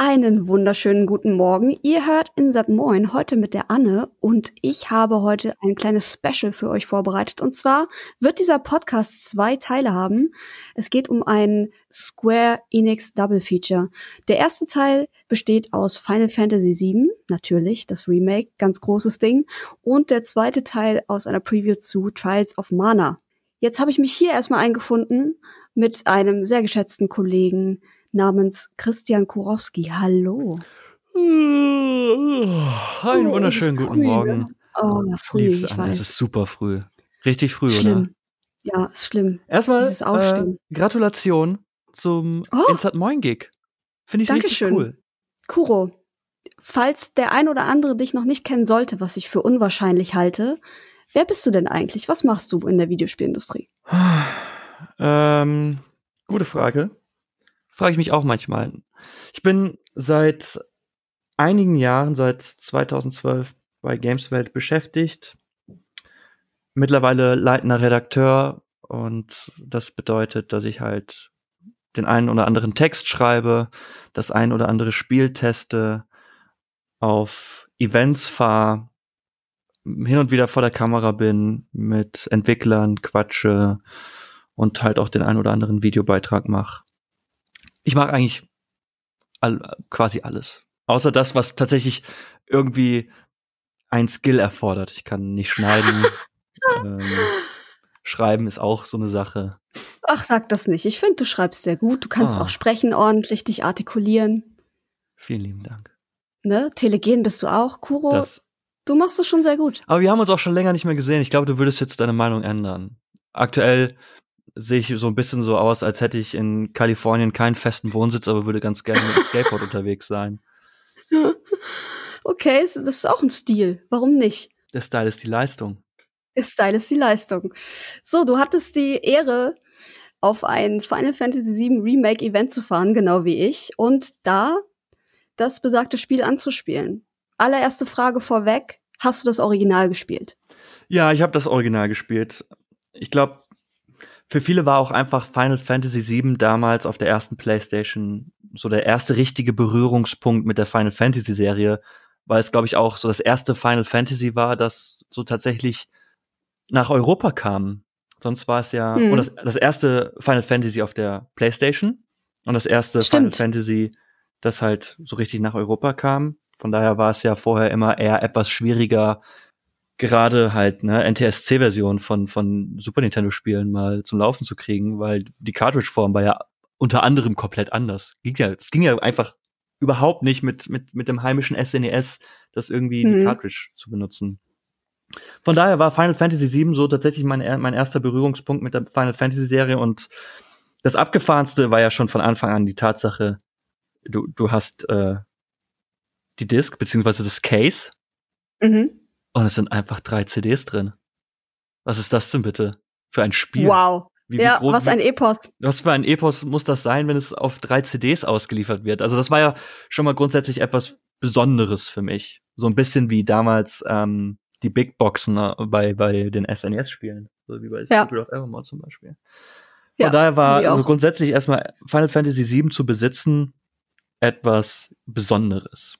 Einen wunderschönen guten Morgen. Ihr hört Insert Moin heute mit der Anne und ich habe heute ein kleines Special für euch vorbereitet. Und zwar wird dieser Podcast 2 Teile haben. Es geht um ein Square Enix Double Feature. Der erste Teil besteht aus Final Fantasy VII, natürlich, das Remake, ganz großes Ding. Und der zweite Teil aus einer Preview zu Trials of Mana. Jetzt habe ich mich hier erstmal eingefunden mit einem sehr geschätzten Kollegen namens Christian Kurowski. Hallo. Einen wunderschönen guten Morgen. Oh, früh, Liebste ich Anne, weiß. es ist super früh. Richtig früh, Schlimm. oder? Ja, ist schlimm. Erstmal Dieses Aufstehen. Gratulation zum Insert Moin Gig. Finde ich richtig Dankeschön. cool. Kuro, falls der ein oder andere dich noch nicht kennen sollte, was ich für unwahrscheinlich halte, wer bist du denn eigentlich? Was machst du in der Videospielindustrie? Gute Frage. Frage ich mich auch manchmal. Ich bin seit einigen Jahren, seit 2012 bei Gameswelt beschäftigt. Mittlerweile leitender Redakteur und das bedeutet, dass ich halt den einen oder anderen Text schreibe, das ein oder andere Spiel teste, auf Events fahre, hin und wieder vor der Kamera bin, mit Entwicklern quatsche und halt auch den einen oder anderen Videobeitrag mache. Ich mache eigentlich quasi alles. Außer das, was tatsächlich irgendwie ein Skill erfordert. Ich kann nicht schneiden. Schreiben ist auch so eine Sache. Ach, sag das nicht. Ich finde, du schreibst sehr gut. Du kannst auch sprechen ordentlich, dich artikulieren. Vielen lieben Dank. Ne? Telegen bist du auch. Kuro, du machst es schon sehr gut. Aber wir haben uns auch schon länger nicht mehr gesehen. Ich glaube, du würdest jetzt deine Meinung ändern. Aktuell sehe ich so ein bisschen so aus, als hätte ich in Kalifornien keinen festen Wohnsitz, aber würde ganz gerne mit dem Skateboard unterwegs sein. Okay, das ist auch ein Stil. Warum nicht? Der Style ist die Leistung. Der Style ist die Leistung. So, du hattest die Ehre, auf ein Final Fantasy VII Remake Event zu fahren, genau wie ich, und da das besagte Spiel anzuspielen. Allererste Frage vorweg, hast du das Original gespielt? Ja, ich habe das Original gespielt. Ich glaube, für viele war auch einfach Final Fantasy VII damals auf der ersten PlayStation so der erste richtige Berührungspunkt mit der Final Fantasy Serie, weil es, glaube ich, auch so das erste Final Fantasy war, das so tatsächlich nach Europa kam. Sonst war es ja und das erste Final Fantasy auf der PlayStation und das erste Final Fantasy, das halt so richtig nach Europa kam. Von daher war es ja vorher immer eher etwas schwieriger, gerade halt NTSC-Version von Super Nintendo-Spielen mal zum Laufen zu kriegen, weil die Cartridge-Form war ja unter anderem komplett anders. Es ging ja einfach überhaupt nicht mit dem heimischen SNES, das irgendwie die Cartridge zu benutzen. Von daher war Final Fantasy VII so tatsächlich mein erster Berührungspunkt mit der Final Fantasy-Serie und das Abgefahrenste war ja schon von Anfang an die Tatsache, du hast die Disc, beziehungsweise das Case und es sind einfach 3 CDs drin. Was ist das denn bitte für ein Spiel? Wow. Was ein Epos. Was für ein Epos muss das sein, wenn es auf 3 CDs ausgeliefert wird? Also das war ja schon mal grundsätzlich etwas Besonderes für mich. So ein bisschen wie damals die Big Boxen bei den SNES-Spielen. So wie bei Secret of Evermore zum Beispiel. Von daher war so grundsätzlich erstmal Final Fantasy VII zu besitzen etwas Besonderes.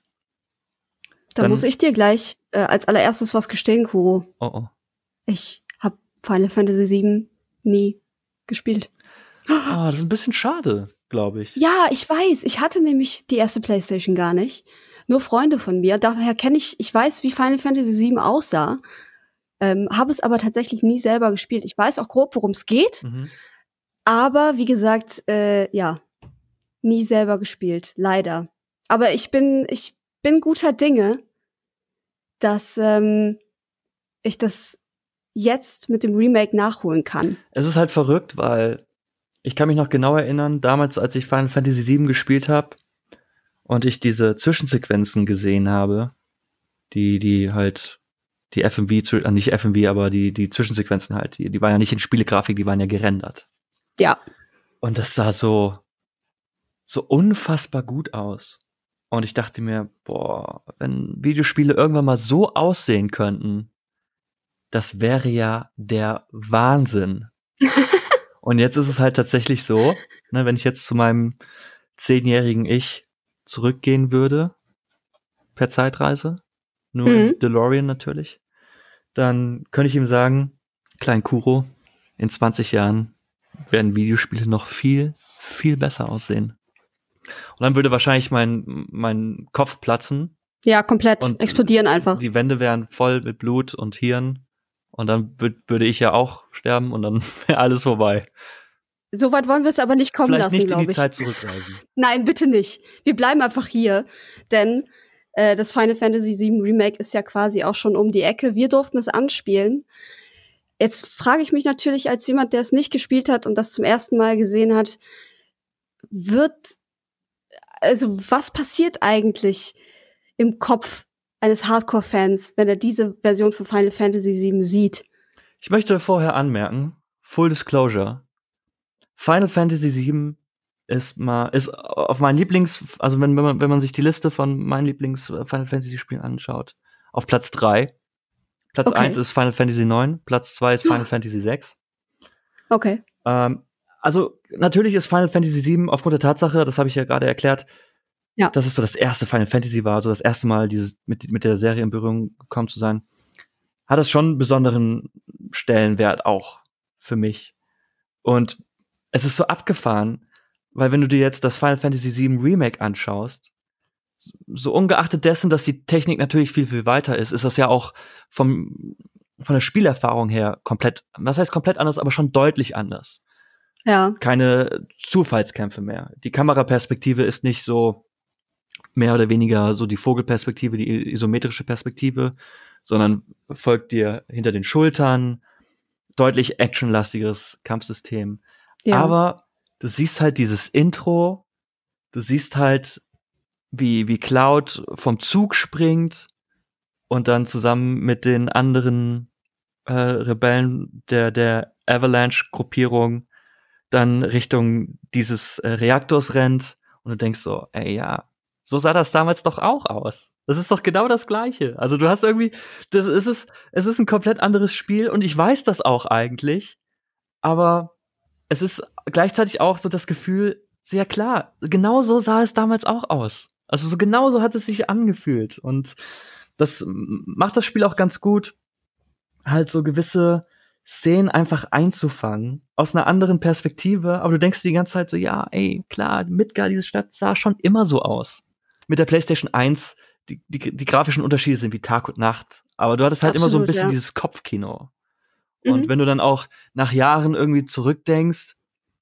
Da muss ich dir gleich als allererstes was gestehen, Kuro. Oh. Ich habe Final Fantasy VII nie gespielt. Das ist ein bisschen schade, glaube ich. Ja, ich weiß. Ich hatte nämlich die erste PlayStation gar nicht. Nur Freunde von mir. Daher ich weiß, wie Final Fantasy VII aussah. Habe es aber tatsächlich nie selber gespielt. Ich weiß auch grob, worum es geht. Aber wie gesagt, nie selber gespielt. Leider. Aber ich bin guter Dinge, dass ich das jetzt mit dem Remake nachholen kann. Es ist halt verrückt, weil ich kann mich noch genau erinnern, damals, als ich Final Fantasy VII gespielt habe und ich diese Zwischensequenzen gesehen habe, die halt die FMV, nicht FMV, aber die Zwischensequenzen halt, die waren ja nicht in Spielegrafik, die waren ja gerendert. Ja. Und das sah so unfassbar gut aus. Und ich dachte mir, wenn Videospiele irgendwann mal so aussehen könnten, das wäre ja der Wahnsinn. Und jetzt ist es halt tatsächlich so, wenn ich jetzt zu meinem 10-jährigen Ich zurückgehen würde, per Zeitreise, nur im DeLorean natürlich, dann könnte ich ihm sagen, Klein Kuro, in 20 Jahren werden Videospiele noch viel, viel besser aussehen. Und dann würde wahrscheinlich mein Kopf platzen. Ja, komplett und explodieren einfach. Die Wände wären voll mit Blut und Hirn. Und dann würde ich ja auch sterben und dann wäre alles vorbei. So weit wollen wir es aber nicht kommen Vielleicht lassen, glaube ich. Nicht in die Zeit zurückreisen. Nein, bitte nicht. Wir bleiben einfach hier, denn das Final Fantasy VII Remake ist ja quasi auch schon um die Ecke. Wir durften es anspielen. Jetzt frage ich mich natürlich als jemand, der es nicht gespielt hat und das zum ersten Mal gesehen hat, was passiert eigentlich im Kopf eines Hardcore-Fans, wenn er diese Version von Final Fantasy VII sieht? Ich möchte vorher anmerken, Full Disclosure, Final Fantasy VII ist auf meinen also wenn man sich die Liste von meinen Lieblings-Final Fantasy-Spielen anschaut, auf Platz 3. Platz 1 ist Final Fantasy 9, Platz 2 ist Final Fantasy 6. Okay. Also natürlich ist Final Fantasy 7 aufgrund der Tatsache, das habe ich ja gerade erklärt, dass es so das erste Final Fantasy war, so das erste Mal mit der Serie in Berührung gekommen zu sein, hat es schon einen besonderen Stellenwert auch für mich. Und es ist so abgefahren, weil wenn du dir jetzt das Final Fantasy 7 Remake anschaust, so ungeachtet dessen, dass die Technik natürlich viel, viel weiter ist das ja auch von der Spielerfahrung her komplett anders, aber schon deutlich anders. Ja. Keine Zufallskämpfe mehr. Die Kameraperspektive ist nicht so mehr oder weniger so die Vogelperspektive, die isometrische Perspektive, sondern folgt dir hinter den Schultern, deutlich actionlastigeres Kampfsystem. Ja. Aber du siehst halt dieses Intro, du siehst halt, wie Cloud vom Zug springt und dann zusammen mit den anderen Rebellen der Avalanche-Gruppierung dann Richtung dieses Reaktors rennt und du denkst so, ey, ja, so sah das damals doch auch aus. Das ist doch genau das Gleiche. Also du hast irgendwie, es ist ein komplett anderes Spiel und ich weiß das auch eigentlich, aber es ist gleichzeitig auch so das Gefühl, so ja klar, genau so sah es damals auch aus. Also so genau so hat es sich angefühlt und das macht das Spiel auch ganz gut, halt so gewisse Szenen einfach einzufangen, aus einer anderen Perspektive, aber du denkst die ganze Zeit so, ja, ey, klar, Midgar, diese Stadt sah schon immer so aus. Mit der PlayStation 1, die grafischen Unterschiede sind wie Tag und Nacht, aber du hattest halt immer so ein bisschen dieses Kopfkino. Und wenn du dann auch nach Jahren irgendwie zurückdenkst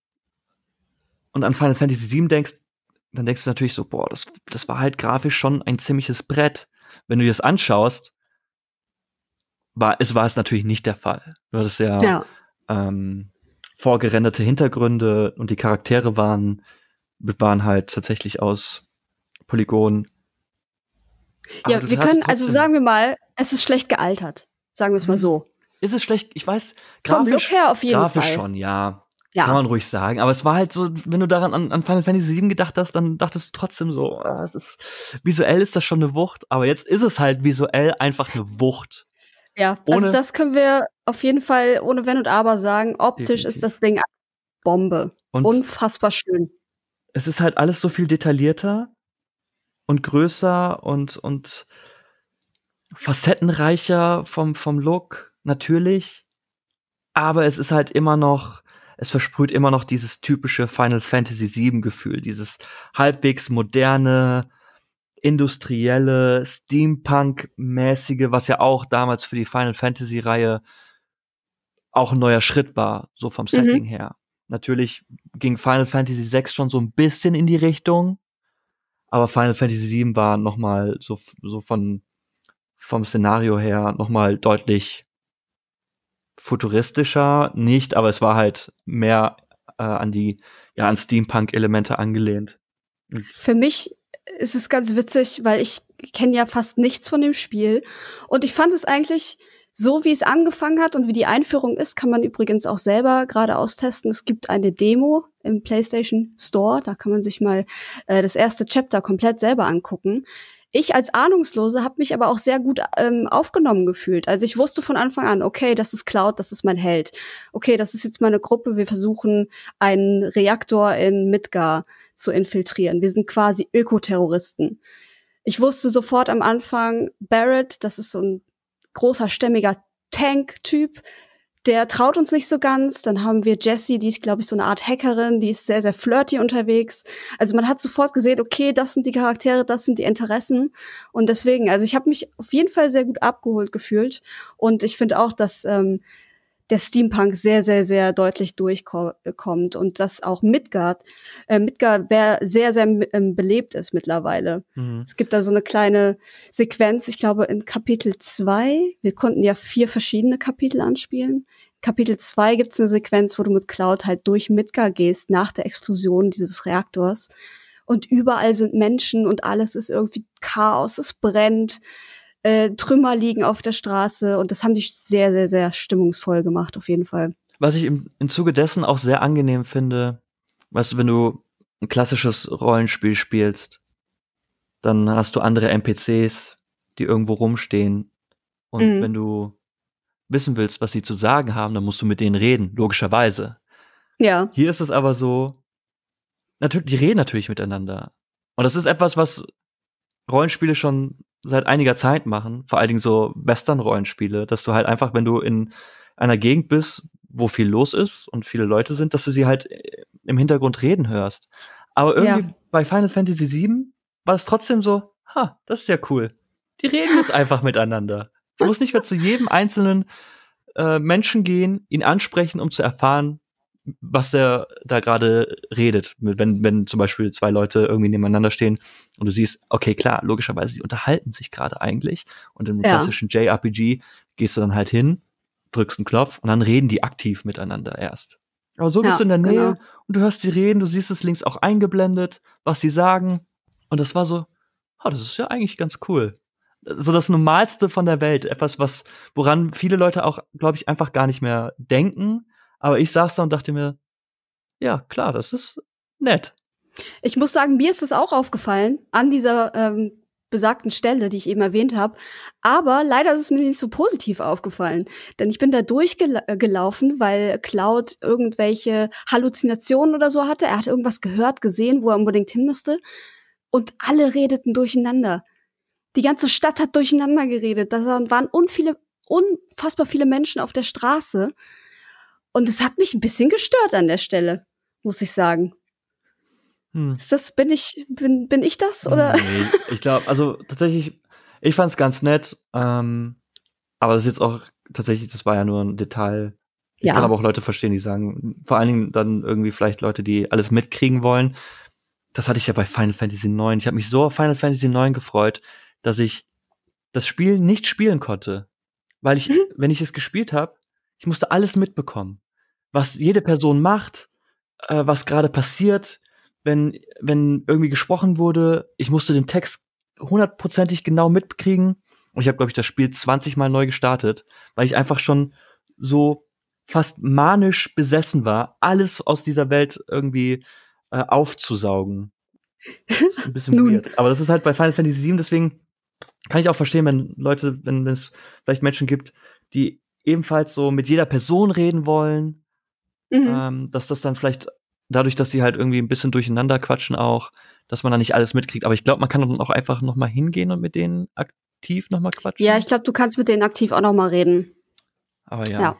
und an Final Fantasy VII denkst, dann denkst du natürlich so, boah, das war halt grafisch schon ein ziemliches Brett. Wenn du dir das anschaust, war es natürlich nicht der Fall. Du hattest vorgerenderte Hintergründe und die Charaktere waren halt tatsächlich aus Polygonen. Ja, wir können, also sagen wir mal, es ist schlecht gealtert. Sagen wir es mal so. Ist es schlecht? Ich weiß, vom Look her auf jeden Fall. Grafisch schon, ja. Kann man ruhig sagen. Aber es war halt so, wenn du daran an Final Fantasy VII gedacht hast, dann dachtest du trotzdem so, visuell ist das schon eine Wucht. Aber jetzt ist es halt visuell einfach eine Wucht. Ja, also das können wir auf jeden Fall ohne Wenn und Aber sagen. Optisch ist das Ding Bombe. Und unfassbar schön. Es ist halt alles so viel detaillierter und größer und facettenreicher vom Look, natürlich. Aber es ist halt es versprüht immer noch dieses typische Final Fantasy VII Gefühl, dieses halbwegs moderne, industrielle, Steampunk-mäßige, was ja auch damals für die Final Fantasy-Reihe auch ein neuer Schritt war, so vom Setting her. Natürlich ging Final Fantasy VI schon so ein bisschen in die Richtung, aber Final Fantasy VII war noch mal so vom Szenario her noch mal deutlich futuristischer, nicht, aber es war halt mehr an Steampunk-Elemente angelehnt. Für mich ist es ganz witzig, weil ich kenne ja fast nichts von dem Spiel und ich fand es eigentlich so, wie es angefangen hat und wie die Einführung ist, kann man übrigens auch selber gerade austesten. Es gibt eine Demo im PlayStation Store, da kann man sich mal das erste Chapter komplett selber angucken. Ich als Ahnungslose habe mich aber auch sehr gut aufgenommen gefühlt. Also ich wusste von Anfang an, okay, das ist Cloud, das ist mein Held. Okay, das ist jetzt meine Gruppe, wir versuchen einen Reaktor in Midgar zu infiltrieren. Wir sind quasi Ökoterroristen. Ich wusste sofort am Anfang, Barrett, das ist so ein großer, stämmiger Tank-Typ, der traut uns nicht so ganz. Dann haben wir Jessie, die ist, glaube ich, so eine Art Hackerin, die ist sehr, sehr flirty unterwegs. Also man hat sofort gesehen, okay, das sind die Charaktere, das sind die Interessen. Und deswegen, also ich habe mich auf jeden Fall sehr gut abgeholt gefühlt. Und ich finde auch, dass der Steampunk sehr, sehr, sehr deutlich durchkommt und dass auch Midgard sehr, sehr belebt ist mittlerweile. Es gibt da so eine kleine Sequenz, ich glaube in Kapitel 2, wir konnten ja 4 verschiedene Kapitel anspielen. Kapitel 2 gibt's eine Sequenz, wo du mit Cloud halt durch Midgard gehst nach der Explosion dieses Reaktors und überall sind Menschen und alles ist irgendwie Chaos, es brennt. Trümmer liegen auf der Straße und das haben die sehr, sehr, sehr stimmungsvoll gemacht, auf jeden Fall. Was ich im Zuge dessen auch sehr angenehm finde, weißt du, wenn du ein klassisches Rollenspiel spielst, dann hast du andere NPCs, die irgendwo rumstehen. Und wenn du wissen willst, was sie zu sagen haben, dann musst du mit denen reden, logischerweise. Ja. Hier ist es aber so, natürlich, die reden natürlich miteinander. Und das ist etwas, was Rollenspiele schon seit einiger Zeit machen, vor allen Dingen so Western-Rollenspiele, dass du halt einfach, wenn du in einer Gegend bist, wo viel los ist und viele Leute sind, dass du sie halt im Hintergrund reden hörst. Aber irgendwie bei Final Fantasy VII war es trotzdem so, das ist ja cool. Die reden jetzt einfach miteinander. Du musst nicht mehr zu jedem einzelnen Menschen gehen, ihn ansprechen, um zu erfahren, was der da gerade redet. Wenn zum Beispiel 2 Leute irgendwie nebeneinander stehen und du siehst, okay, klar, logischerweise, die unterhalten sich gerade eigentlich. Und im klassischen JRPG gehst du dann halt hin, drückst einen Knopf und dann reden die aktiv miteinander erst. Aber so bist du in der Nähe und du hörst sie reden, du siehst es links auch eingeblendet, was sie sagen. Und das war so, das ist ja eigentlich ganz cool. So das Normalste von der Welt. Etwas, woran viele Leute auch, glaube ich, einfach gar nicht mehr denken. Aber ich saß da und dachte mir, ja, klar, das ist nett. Ich muss sagen, mir ist das auch aufgefallen an dieser besagten Stelle, die ich eben erwähnt habe. Aber leider ist es mir nicht so positiv aufgefallen. Denn ich bin da durchgelaufen, weil Cloud irgendwelche Halluzinationen oder so hatte. Er hat irgendwas gehört, gesehen, wo er unbedingt hin müsste. Und alle redeten durcheinander. Die ganze Stadt hat durcheinander geredet. Da waren unfassbar viele Menschen auf der Straße. Und es hat mich ein bisschen gestört an der Stelle, muss ich sagen. Ist das, bin ich das, oder? Nee, ich glaube, also tatsächlich, ich fand's ganz nett, aber das ist jetzt auch tatsächlich, das war ja nur ein Detail. Ich kann aber auch Leute verstehen, die sagen, vor allen Dingen dann irgendwie vielleicht Leute, die alles mitkriegen wollen. Das hatte ich ja bei Final Fantasy IX. Ich habe mich so auf Final Fantasy IX gefreut, dass ich das Spiel nicht spielen konnte. Weil wenn ich es gespielt habe, ich musste alles mitbekommen. Was jede Person macht, was gerade passiert, wenn irgendwie gesprochen wurde, ich musste den Text 100%ig genau mitkriegen. Und ich habe, glaube ich, das Spiel 20 Mal neu gestartet, weil ich einfach schon so fast manisch besessen war, alles aus dieser Welt irgendwie aufzusaugen. Das ist ein bisschen weird. Aber das ist halt bei Final Fantasy VII, deswegen kann ich auch verstehen, wenn es vielleicht Menschen gibt, die ebenfalls so mit jeder Person reden wollen, dass das dann vielleicht dadurch, dass die halt irgendwie ein bisschen durcheinander quatschen auch, dass man da nicht alles mitkriegt. Aber ich glaube, man kann dann auch einfach noch mal hingehen und mit denen aktiv noch mal quatschen. Ja, ich glaube, du kannst mit denen aktiv auch noch mal reden. Aber ja.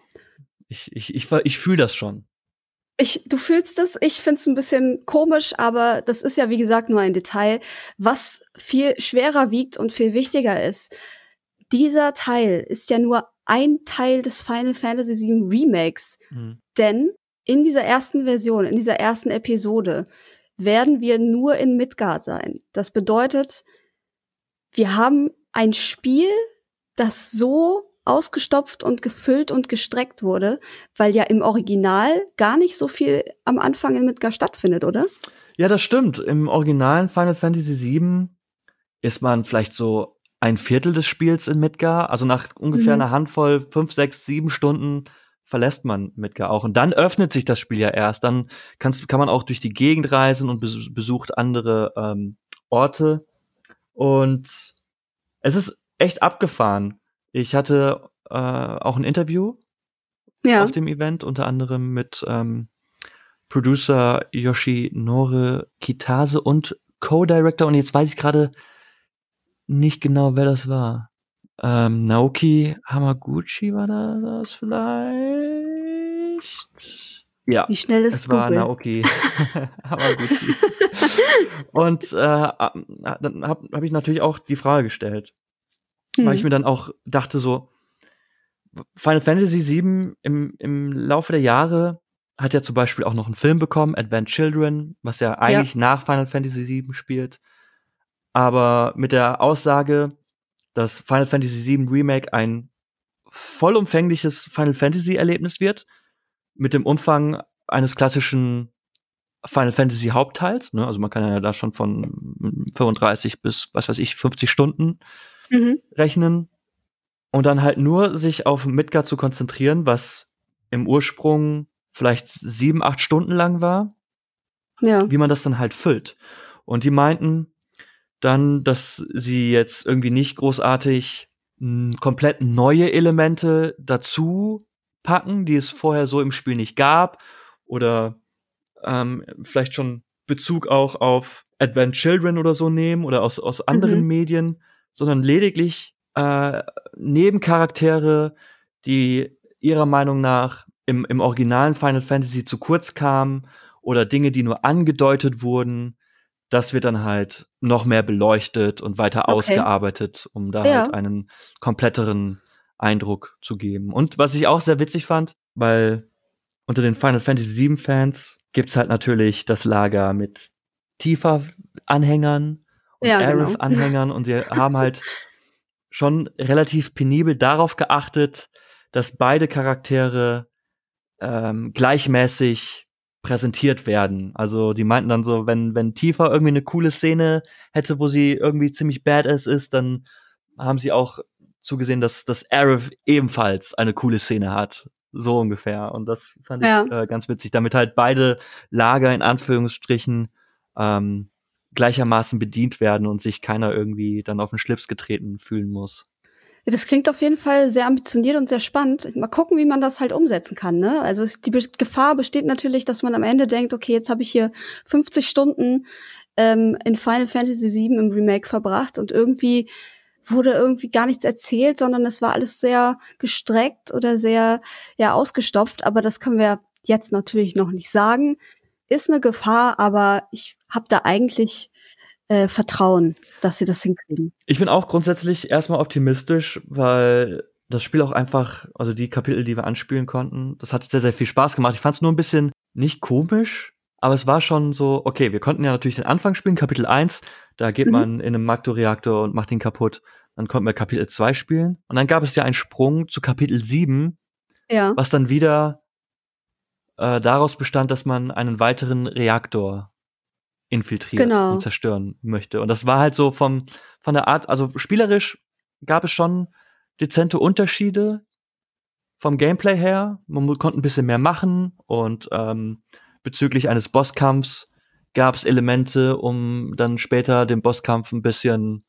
Ich fühle das schon. Du fühlst es, ich find's ein bisschen komisch, aber das ist ja, wie gesagt, nur ein Detail. Was viel schwerer wiegt und viel wichtiger ist, dieser Teil ist ja nur ein Teil des Final Fantasy VII Remakes. Denn in dieser ersten Version, in dieser ersten Episode, werden wir nur in Midgard sein. Das bedeutet, wir haben ein Spiel, das so ausgestopft und gefüllt und gestreckt wurde, weil ja im Original gar nicht so viel am Anfang in Midgard stattfindet, oder? Ja, das stimmt. Im originalen Final Fantasy VII ist man vielleicht so 1/4 des Spiels in Midgard. Also nach ungefähr einer Handvoll, 5, 6, 7 Stunden verlässt man Midgard auch. Und dann öffnet sich das Spiel ja erst. Dann kann man auch durch die Gegend reisen und besucht andere Orte. Und es ist echt abgefahren. Ich hatte auch ein Interview auf dem Event, unter anderem mit Producer Yoshinori Kitase und Co-Director, und jetzt weiß ich gerade nicht genau, wer das war. Naoki Hamaguchi war das vielleicht? Ja, Wie schnell ist es war Google? Naoki Hamaguchi. Und dann hab ich natürlich auch die Frage gestellt, weil ich mir dann auch dachte so, Final Fantasy VII im Laufe der Jahre hat ja zum Beispiel auch noch einen Film bekommen, Advent Children, was ja eigentlich nach Final Fantasy VII spielt. Aber mit der Aussage, dass Final Fantasy VII Remake ein vollumfängliches Final Fantasy Erlebnis wird, mit dem Umfang eines klassischen Final Fantasy Hauptteils, ne? Also man kann ja da schon von 35 bis, was weiß ich, 50 Stunden rechnen. Und dann halt nur sich auf Midgard zu konzentrieren, was im Ursprung vielleicht 7, 8 Stunden lang war, wie man das dann halt füllt. Und die meinten dann, dass sie jetzt irgendwie nicht großartig komplett neue Elemente dazu packen, die es vorher so im Spiel nicht gab, oder vielleicht schon Bezug auch auf Advent Children oder so nehmen oder aus anderen Medien, sondern lediglich Nebencharaktere, die ihrer Meinung nach im originalen Final Fantasy zu kurz kamen, oder Dinge, die nur angedeutet wurden. Das wird dann halt noch mehr beleuchtet und weiter ausgearbeitet, um da halt einen kompletteren Eindruck zu geben. Und was ich auch sehr witzig fand, weil unter den Final Fantasy VII Fans gibt's halt natürlich das Lager mit Tifa-Anhängern und Aerith-Anhängern, und sie haben halt schon relativ penibel darauf geachtet, dass beide Charaktere gleichmäßig präsentiert werden. Also die meinten dann so, wenn Tifa irgendwie eine coole Szene hätte, wo sie irgendwie ziemlich badass ist, dann haben sie auch zugesehen, dass Aerith ebenfalls eine coole Szene hat. So ungefähr. Und das fand ich ganz witzig, damit halt beide Lager in Anführungsstrichen gleichermaßen bedient werden und sich keiner irgendwie dann auf den Schlips getreten fühlen muss. Ja, das klingt auf jeden Fall sehr ambitioniert und sehr spannend. Mal gucken, wie man das halt umsetzen kann, ne? Also die Gefahr besteht natürlich, dass man am Ende denkt, okay, jetzt habe ich hier 50 Stunden in Final Fantasy VII im Remake verbracht und irgendwie wurde irgendwie gar nichts erzählt, sondern es war alles sehr gestreckt oder sehr ausgestopft. Aber das können wir jetzt natürlich noch nicht sagen. Ist eine Gefahr, aber ich habe da eigentlich Vertrauen, dass sie das hinkriegen. Ich bin auch grundsätzlich erstmal optimistisch, weil das Spiel auch einfach, also die Kapitel, die wir anspielen konnten, das hat sehr, sehr viel Spaß gemacht. Ich fand es nur ein bisschen nicht komisch, aber es war schon so, okay, wir konnten ja natürlich den Anfang spielen, Kapitel 1, da geht man in einem Magdo-Reaktor und macht ihn kaputt. Dann konnten wir Kapitel 2 spielen. Und dann gab es ja einen Sprung zu Kapitel 7, was dann wieder daraus bestand, dass man einen weiteren Reaktor infiltriert und zerstören möchte. Und das war halt so von der Art, also spielerisch gab es schon dezente Unterschiede vom Gameplay her. Man konnte ein bisschen mehr machen, und bezüglich eines Bosskampfs gab es Elemente, um dann später den Bosskampf ein bisschen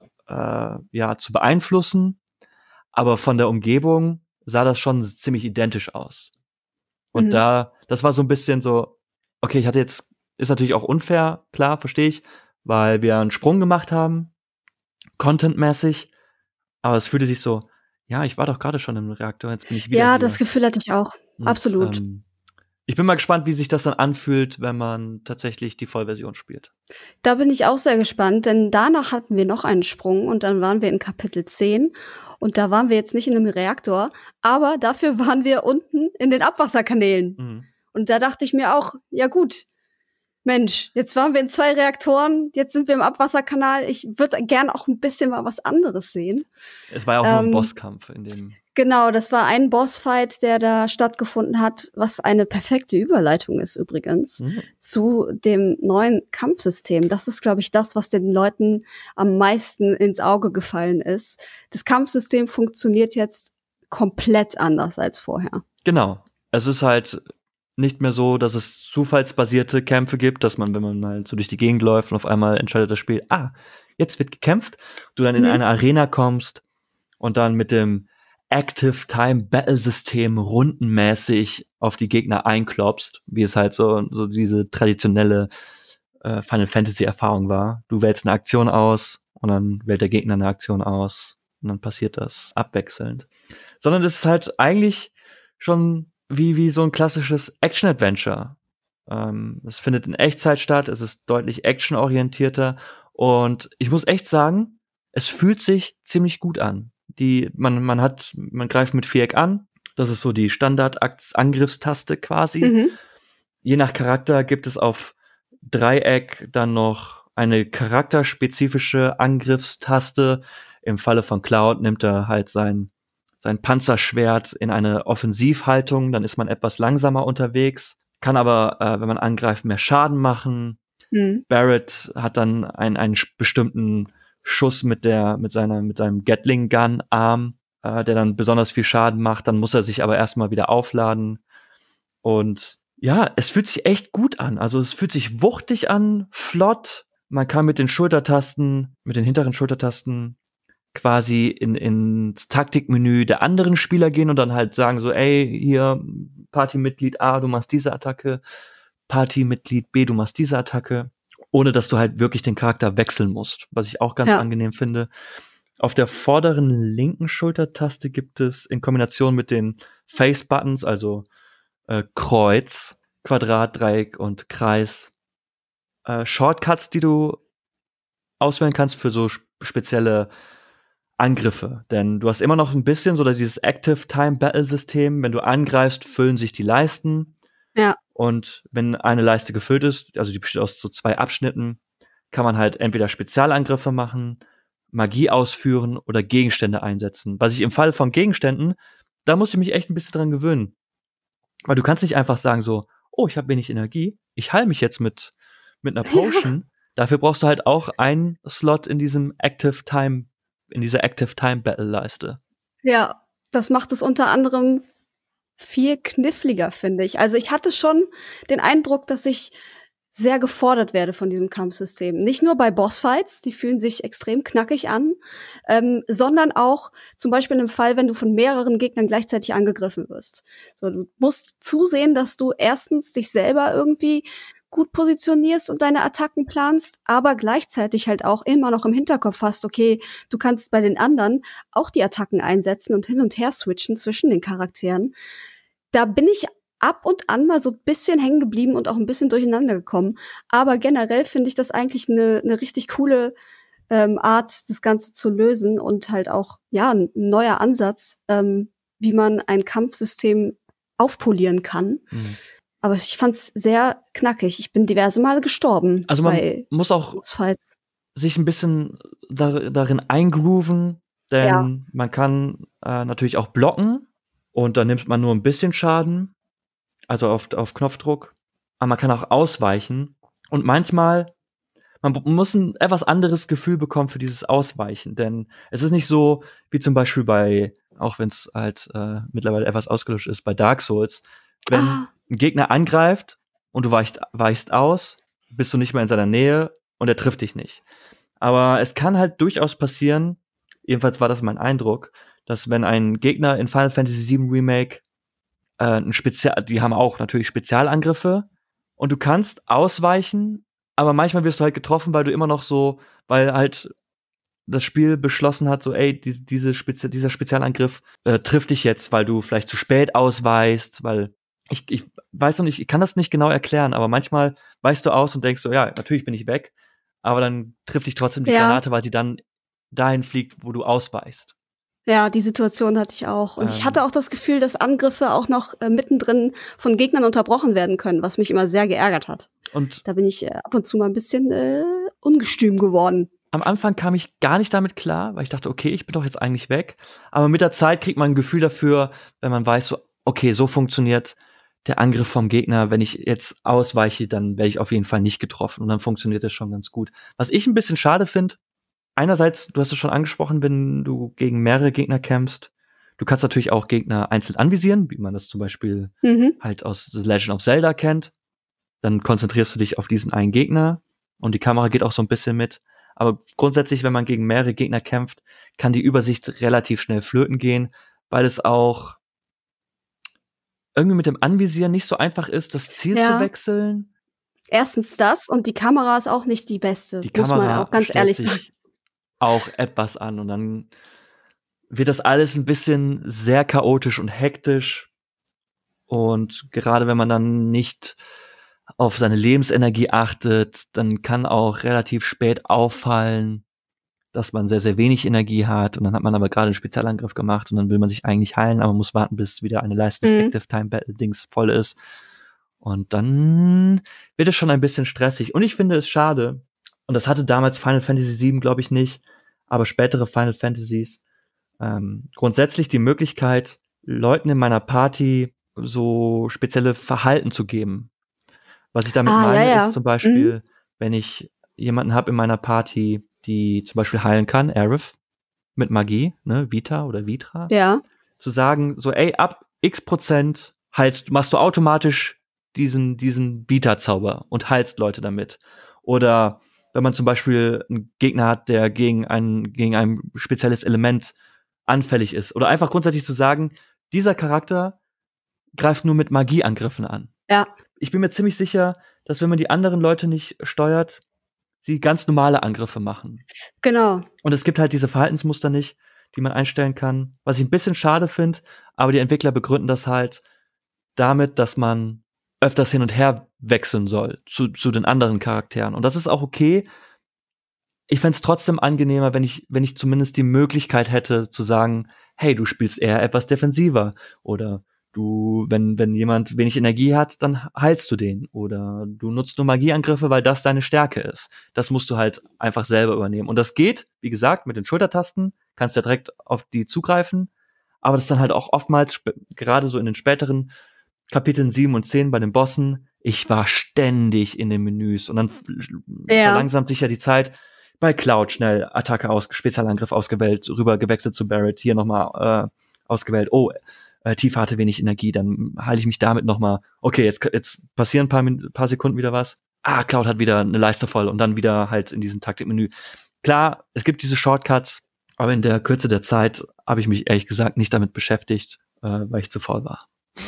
zu beeinflussen. Aber von der Umgebung sah das schon ziemlich identisch aus. Und das war so ein bisschen so, okay, ist natürlich auch unfair, klar, verstehe ich, weil wir einen Sprung gemacht haben, contentmäßig, aber es fühlte sich so, ja, ich war doch gerade schon im Reaktor, jetzt bin ich wieder hier. Das Gefühl hatte ich auch, absolut. Ich bin mal gespannt, wie sich das dann anfühlt, wenn man tatsächlich die Vollversion spielt. Da bin ich auch sehr gespannt, denn danach hatten wir noch einen Sprung und dann waren wir in Kapitel 10 und da waren wir jetzt nicht in einem Reaktor, aber dafür waren wir unten in den Abwasserkanälen. Und da dachte ich mir auch, ja gut, Mensch, jetzt waren wir in 2 Reaktoren, jetzt sind wir im Abwasserkanal. Ich würde gern auch ein bisschen mal was anderes sehen. Es war ja auch nur ein Bosskampf in dem. Genau, das war ein Bossfight, der da stattgefunden hat, was eine perfekte Überleitung ist übrigens zu dem neuen Kampfsystem. Das ist, glaube ich, das, was den Leuten am meisten ins Auge gefallen ist. Das Kampfsystem funktioniert jetzt komplett anders als vorher. Genau. Es ist halt nicht mehr so, dass es zufallsbasierte Kämpfe gibt, dass man, wenn man mal so durch die Gegend läuft und auf einmal entscheidet das Spiel, jetzt wird gekämpft, du dann in eine Arena kommst und dann mit dem Active Time Battle System rundenmäßig auf die Gegner einklopfst, wie es halt so diese traditionelle Final Fantasy Erfahrung war. Du wählst eine Aktion aus und dann wählt der Gegner eine Aktion aus und dann passiert das abwechselnd. Sondern es ist halt eigentlich schon wie so ein klassisches Action-Adventure. Es findet in Echtzeit statt, es ist deutlich actionorientierter und ich muss echt sagen, es fühlt sich ziemlich gut an. Man greift mit Viereck an, das ist so die Standard-Angriffstaste quasi. Mhm. Je nach Charakter gibt es auf Dreieck dann noch eine charakterspezifische Angriffstaste. Im Falle von Cloud nimmt er halt sein Panzerschwert in eine Offensivhaltung, dann ist man etwas langsamer unterwegs, kann aber, wenn man angreift, mehr Schaden machen. Mhm. Barrett hat dann einen bestimmten Schuss mit seinem Gatling-Gun-Arm, der dann besonders viel Schaden macht, dann muss er sich aber erstmal wieder aufladen. Und ja, es fühlt sich echt gut an. Also es fühlt sich wuchtig an, flott. Man kann mit den hinteren Schultertasten quasi ins Taktikmenü der anderen Spieler gehen und dann halt sagen so, ey, hier, Partymitglied A, du machst diese Attacke, Partymitglied B, du machst diese Attacke, ohne dass du halt wirklich den Charakter wechseln musst, was ich auch ganz angenehm finde. Auf der vorderen linken Schultertaste gibt es in Kombination mit den Face-Buttons, also Kreuz, Quadrat, Dreieck und Kreis, Shortcuts, die du auswählen kannst für so spezielle Angriffe. Denn du hast immer noch ein bisschen so dieses Active-Time-Battle-System. Wenn du angreifst, füllen sich die Leisten. Ja. Und wenn eine Leiste gefüllt ist, also die besteht aus so 2 Abschnitten, kann man halt entweder Spezialangriffe machen, Magie ausführen oder Gegenstände einsetzen. Was ich im Fall von Gegenständen, da muss ich mich echt ein bisschen dran gewöhnen. Weil du kannst nicht einfach sagen so, oh, ich habe wenig Energie, ich heile mich jetzt mit einer Potion. Ja. Dafür brauchst du halt auch einen Slot in dieser Active Time Battle Leiste. Ja, das macht es unter anderem viel kniffliger, finde ich. Also ich hatte schon den Eindruck, dass ich sehr gefordert werde von diesem Kampfsystem. Nicht nur bei Bossfights, die fühlen sich extrem knackig an, sondern auch zum Beispiel im Fall, wenn du von mehreren Gegnern gleichzeitig angegriffen wirst. So, du musst zusehen, dass du erstens dich selber irgendwie gut positionierst und deine Attacken planst, aber gleichzeitig halt auch immer noch im Hinterkopf hast, okay, du kannst bei den anderen auch die Attacken einsetzen und hin und her switchen zwischen den Charakteren. Da bin ich ab und an mal so ein bisschen hängen geblieben und auch ein bisschen durcheinander gekommen. Aber generell finde ich das eigentlich eine richtig coole Art, das Ganze zu lösen und halt auch, ja, ein neuer Ansatz, wie man ein Kampfsystem aufpolieren kann. Mhm. Aber ich fand's sehr knackig. Ich bin diverse Male gestorben. Also man muss auch sich ein bisschen darin eingrooven, denn man kann natürlich auch blocken und dann nimmt man nur ein bisschen Schaden, also auf Knopfdruck. Aber man kann auch ausweichen und manchmal, man muss ein etwas anderes Gefühl bekommen für dieses Ausweichen, denn es ist nicht so wie zum Beispiel auch wenn es halt mittlerweile etwas ausgelöscht ist, bei Dark Souls, wenn ein Gegner angreift und du weichst aus, bist du nicht mehr in seiner Nähe und er trifft dich nicht. Aber es kann halt durchaus passieren, jedenfalls war das mein Eindruck, dass wenn ein Gegner in Final Fantasy VII Remake die haben auch natürlich Spezialangriffe und du kannst ausweichen, aber manchmal wirst du halt getroffen, weil halt das Spiel beschlossen hat, so ey, dieser Spezialangriff trifft dich jetzt, weil du vielleicht zu spät ausweichst, weil ich weiß noch nicht, ich kann das nicht genau erklären, aber manchmal weichst du aus und denkst so, ja, natürlich bin ich weg, aber dann trifft dich trotzdem die Granate, weil sie dann dahin fliegt, wo du ausweichst. Ja, die Situation hatte ich auch. Und ich hatte auch das Gefühl, dass Angriffe auch noch mittendrin von Gegnern unterbrochen werden können, was mich immer sehr geärgert hat. Und da bin ich ab und zu mal ein bisschen ungestüm geworden. Am Anfang kam ich gar nicht damit klar, weil ich dachte, okay, ich bin doch jetzt eigentlich weg. Aber mit der Zeit kriegt man ein Gefühl dafür, wenn man weiß, so, okay, so funktioniert der Angriff vom Gegner. Wenn ich jetzt ausweiche, dann werde ich auf jeden Fall nicht getroffen. Und dann funktioniert das schon ganz gut. Was ich ein bisschen schade finde, einerseits, du hast es schon angesprochen, wenn du gegen mehrere Gegner kämpfst, du kannst natürlich auch Gegner einzeln anvisieren, wie man das zum Beispiel halt aus The Legend of Zelda kennt. Dann konzentrierst du dich auf diesen einen Gegner und die Kamera geht auch so ein bisschen mit. Aber grundsätzlich, wenn man gegen mehrere Gegner kämpft, kann die Übersicht relativ schnell flöten gehen, weil es auch irgendwie mit dem Anvisieren nicht so einfach ist, das Ziel zu wechseln. Erstens das und die Kamera ist auch nicht die beste, Die muss man Kamera auch ganz stellt ehrlich sagen. sich auch etwas an und dann wird das alles ein bisschen sehr chaotisch und hektisch. Und gerade wenn man dann nicht auf seine Lebensenergie achtet, dann kann auch relativ spät auffallen, dass man sehr, sehr wenig Energie hat. Und dann hat man aber gerade einen Spezialangriff gemacht und dann will man sich eigentlich heilen, aber muss warten, bis wieder eine Leiste des Active Time Battle Dings voll ist. Und dann wird es schon ein bisschen stressig. Und ich finde es schade, und das hatte damals Final Fantasy VII, glaube ich, nicht, aber spätere Final Fantasies, grundsätzlich die Möglichkeit, Leuten in meiner Party so spezielle Verhalten zu geben. Was ich damit meine, ist zum Beispiel, wenn ich jemanden habe in meiner Party, die zum Beispiel heilen kann, Aerith, mit Magie, ne, Vita oder Vitra, zu sagen, so, ey, ab X% machst du automatisch diesen Vita-Zauber und heilst Leute damit. Oder wenn man zum Beispiel einen Gegner hat, der gegen ein spezielles Element anfällig ist. Oder einfach grundsätzlich zu sagen, dieser Charakter greift nur mit Magieangriffen an. Ja. Ich bin mir ziemlich sicher, dass wenn man die anderen Leute nicht steuert, sie ganz normale Angriffe machen. Genau. Und es gibt halt diese Verhaltensmuster nicht, die man einstellen kann. Was ich ein bisschen schade finde, aber die Entwickler begründen das halt damit, dass man öfters hin und her wechseln soll zu den anderen Charakteren. Und das ist auch okay. Ich fände es trotzdem angenehmer, wenn ich zumindest die Möglichkeit hätte zu sagen, hey, du spielst eher etwas defensiver oder du, wenn jemand wenig Energie hat, dann heilst du den oder du nutzt nur Magieangriffe, weil das deine Stärke ist. Das musst du halt einfach selber übernehmen. Und das geht, wie gesagt, mit den Schultertasten, kannst ja direkt auf die zugreifen, aber das ist dann halt auch oftmals, gerade so in den späteren Kapiteln 7 und 10 bei den Bossen, ich war ständig in den Menüs und dann verlangsamt sich ja die Zeit. Bei Cloud schnell Attacke Spezialangriff ausgewählt, rüber gewechselt zu Barret, hier nochmal ausgewählt. Oh, Tifa hatte wenig Energie, dann heile ich mich damit nochmal. Okay, jetzt passieren ein paar Sekunden wieder was. Cloud hat wieder eine Leiste voll und dann wieder halt in diesem Taktikmenü. Klar, es gibt diese Shortcuts, aber in der Kürze der Zeit habe ich mich ehrlich gesagt nicht damit beschäftigt, weil ich zu faul war.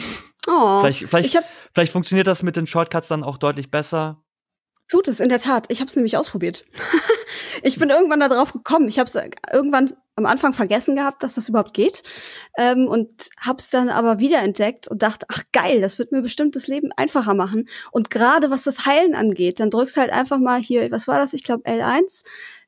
Oh, vielleicht funktioniert das mit den Shortcuts dann auch deutlich besser. Tut es, in der Tat. Ich habe es nämlich ausprobiert. Ich bin irgendwann da drauf gekommen. Ich habe es irgendwann am Anfang vergessen gehabt, dass das überhaupt geht. Und habe es dann aber wiederentdeckt und dachte, ach geil, das wird mir bestimmt das Leben einfacher machen. Und gerade was das Heilen angeht, dann drückst halt einfach mal hier, was war das? Ich glaube L1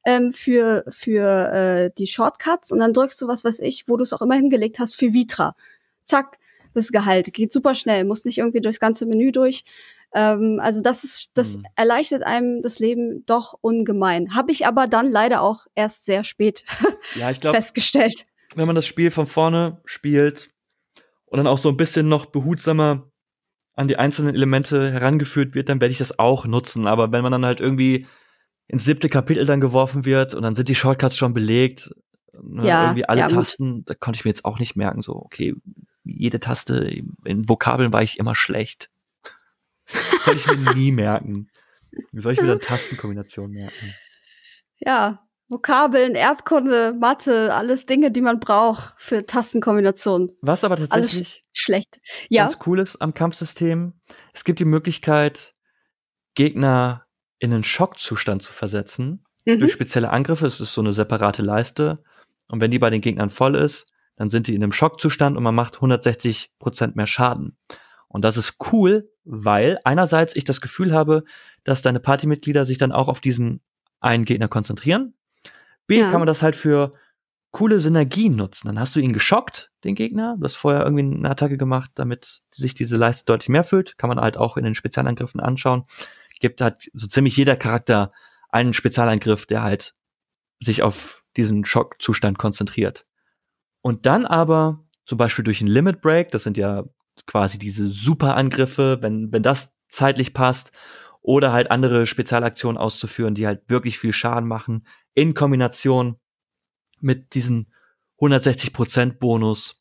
für die Shortcuts. Und dann drückst du was weiß ich, wo du es auch immer hingelegt hast, für Vitra. Zack, bist geheilt. Geht super schnell, musst nicht irgendwie durchs ganze Menü durch. Also das erleichtert einem das Leben doch ungemein. Habe ich aber dann leider auch erst sehr spät ich glaub, festgestellt. Wenn man das Spiel von vorne spielt und dann auch so ein bisschen noch behutsamer an die einzelnen Elemente herangeführt wird, dann werde ich das auch nutzen. Aber wenn man dann halt irgendwie ins 7. Kapitel dann geworfen wird und dann sind die Shortcuts schon belegt, irgendwie alle Tasten, da konnte ich mir jetzt auch nicht merken, so, okay, jede Taste, in Vokabeln war ich immer schlecht. Konnte ich mir nie merken. Wie soll ich mir dann Tastenkombinationen merken? Ja, Vokabeln, Erdkunde, Mathe, alles Dinge, die man braucht für Tastenkombinationen. Was aber tatsächlich alles schlecht. Ja. Ganz cool ist am Kampfsystem, es gibt die Möglichkeit, Gegner in einen Schockzustand zu versetzen. Durch spezielle Angriffe. Es ist so eine separate Leiste. Und wenn die bei den Gegnern voll ist, dann sind die in einem Schockzustand und man macht 160% mehr Schaden. Und das ist cool, weil einerseits ich das Gefühl habe, dass deine Partymitglieder sich dann auch auf diesen einen Gegner konzentrieren. B, kann man das halt für coole Synergien nutzen. Dann hast du ihn geschockt, den Gegner. Du hast vorher irgendwie eine Attacke gemacht, damit sich diese Leiste deutlich mehr füllt. Kann man halt auch in den Spezialangriffen anschauen. Gibt halt so ziemlich jeder Charakter einen Spezialangriff, der halt sich auf diesen Schockzustand konzentriert. Und dann aber zum Beispiel durch einen Limit Break, das sind ja quasi diese Superangriffe, wenn das zeitlich passt, oder halt andere Spezialaktionen auszuführen, die halt wirklich viel Schaden machen, in Kombination mit diesen 160% Bonus.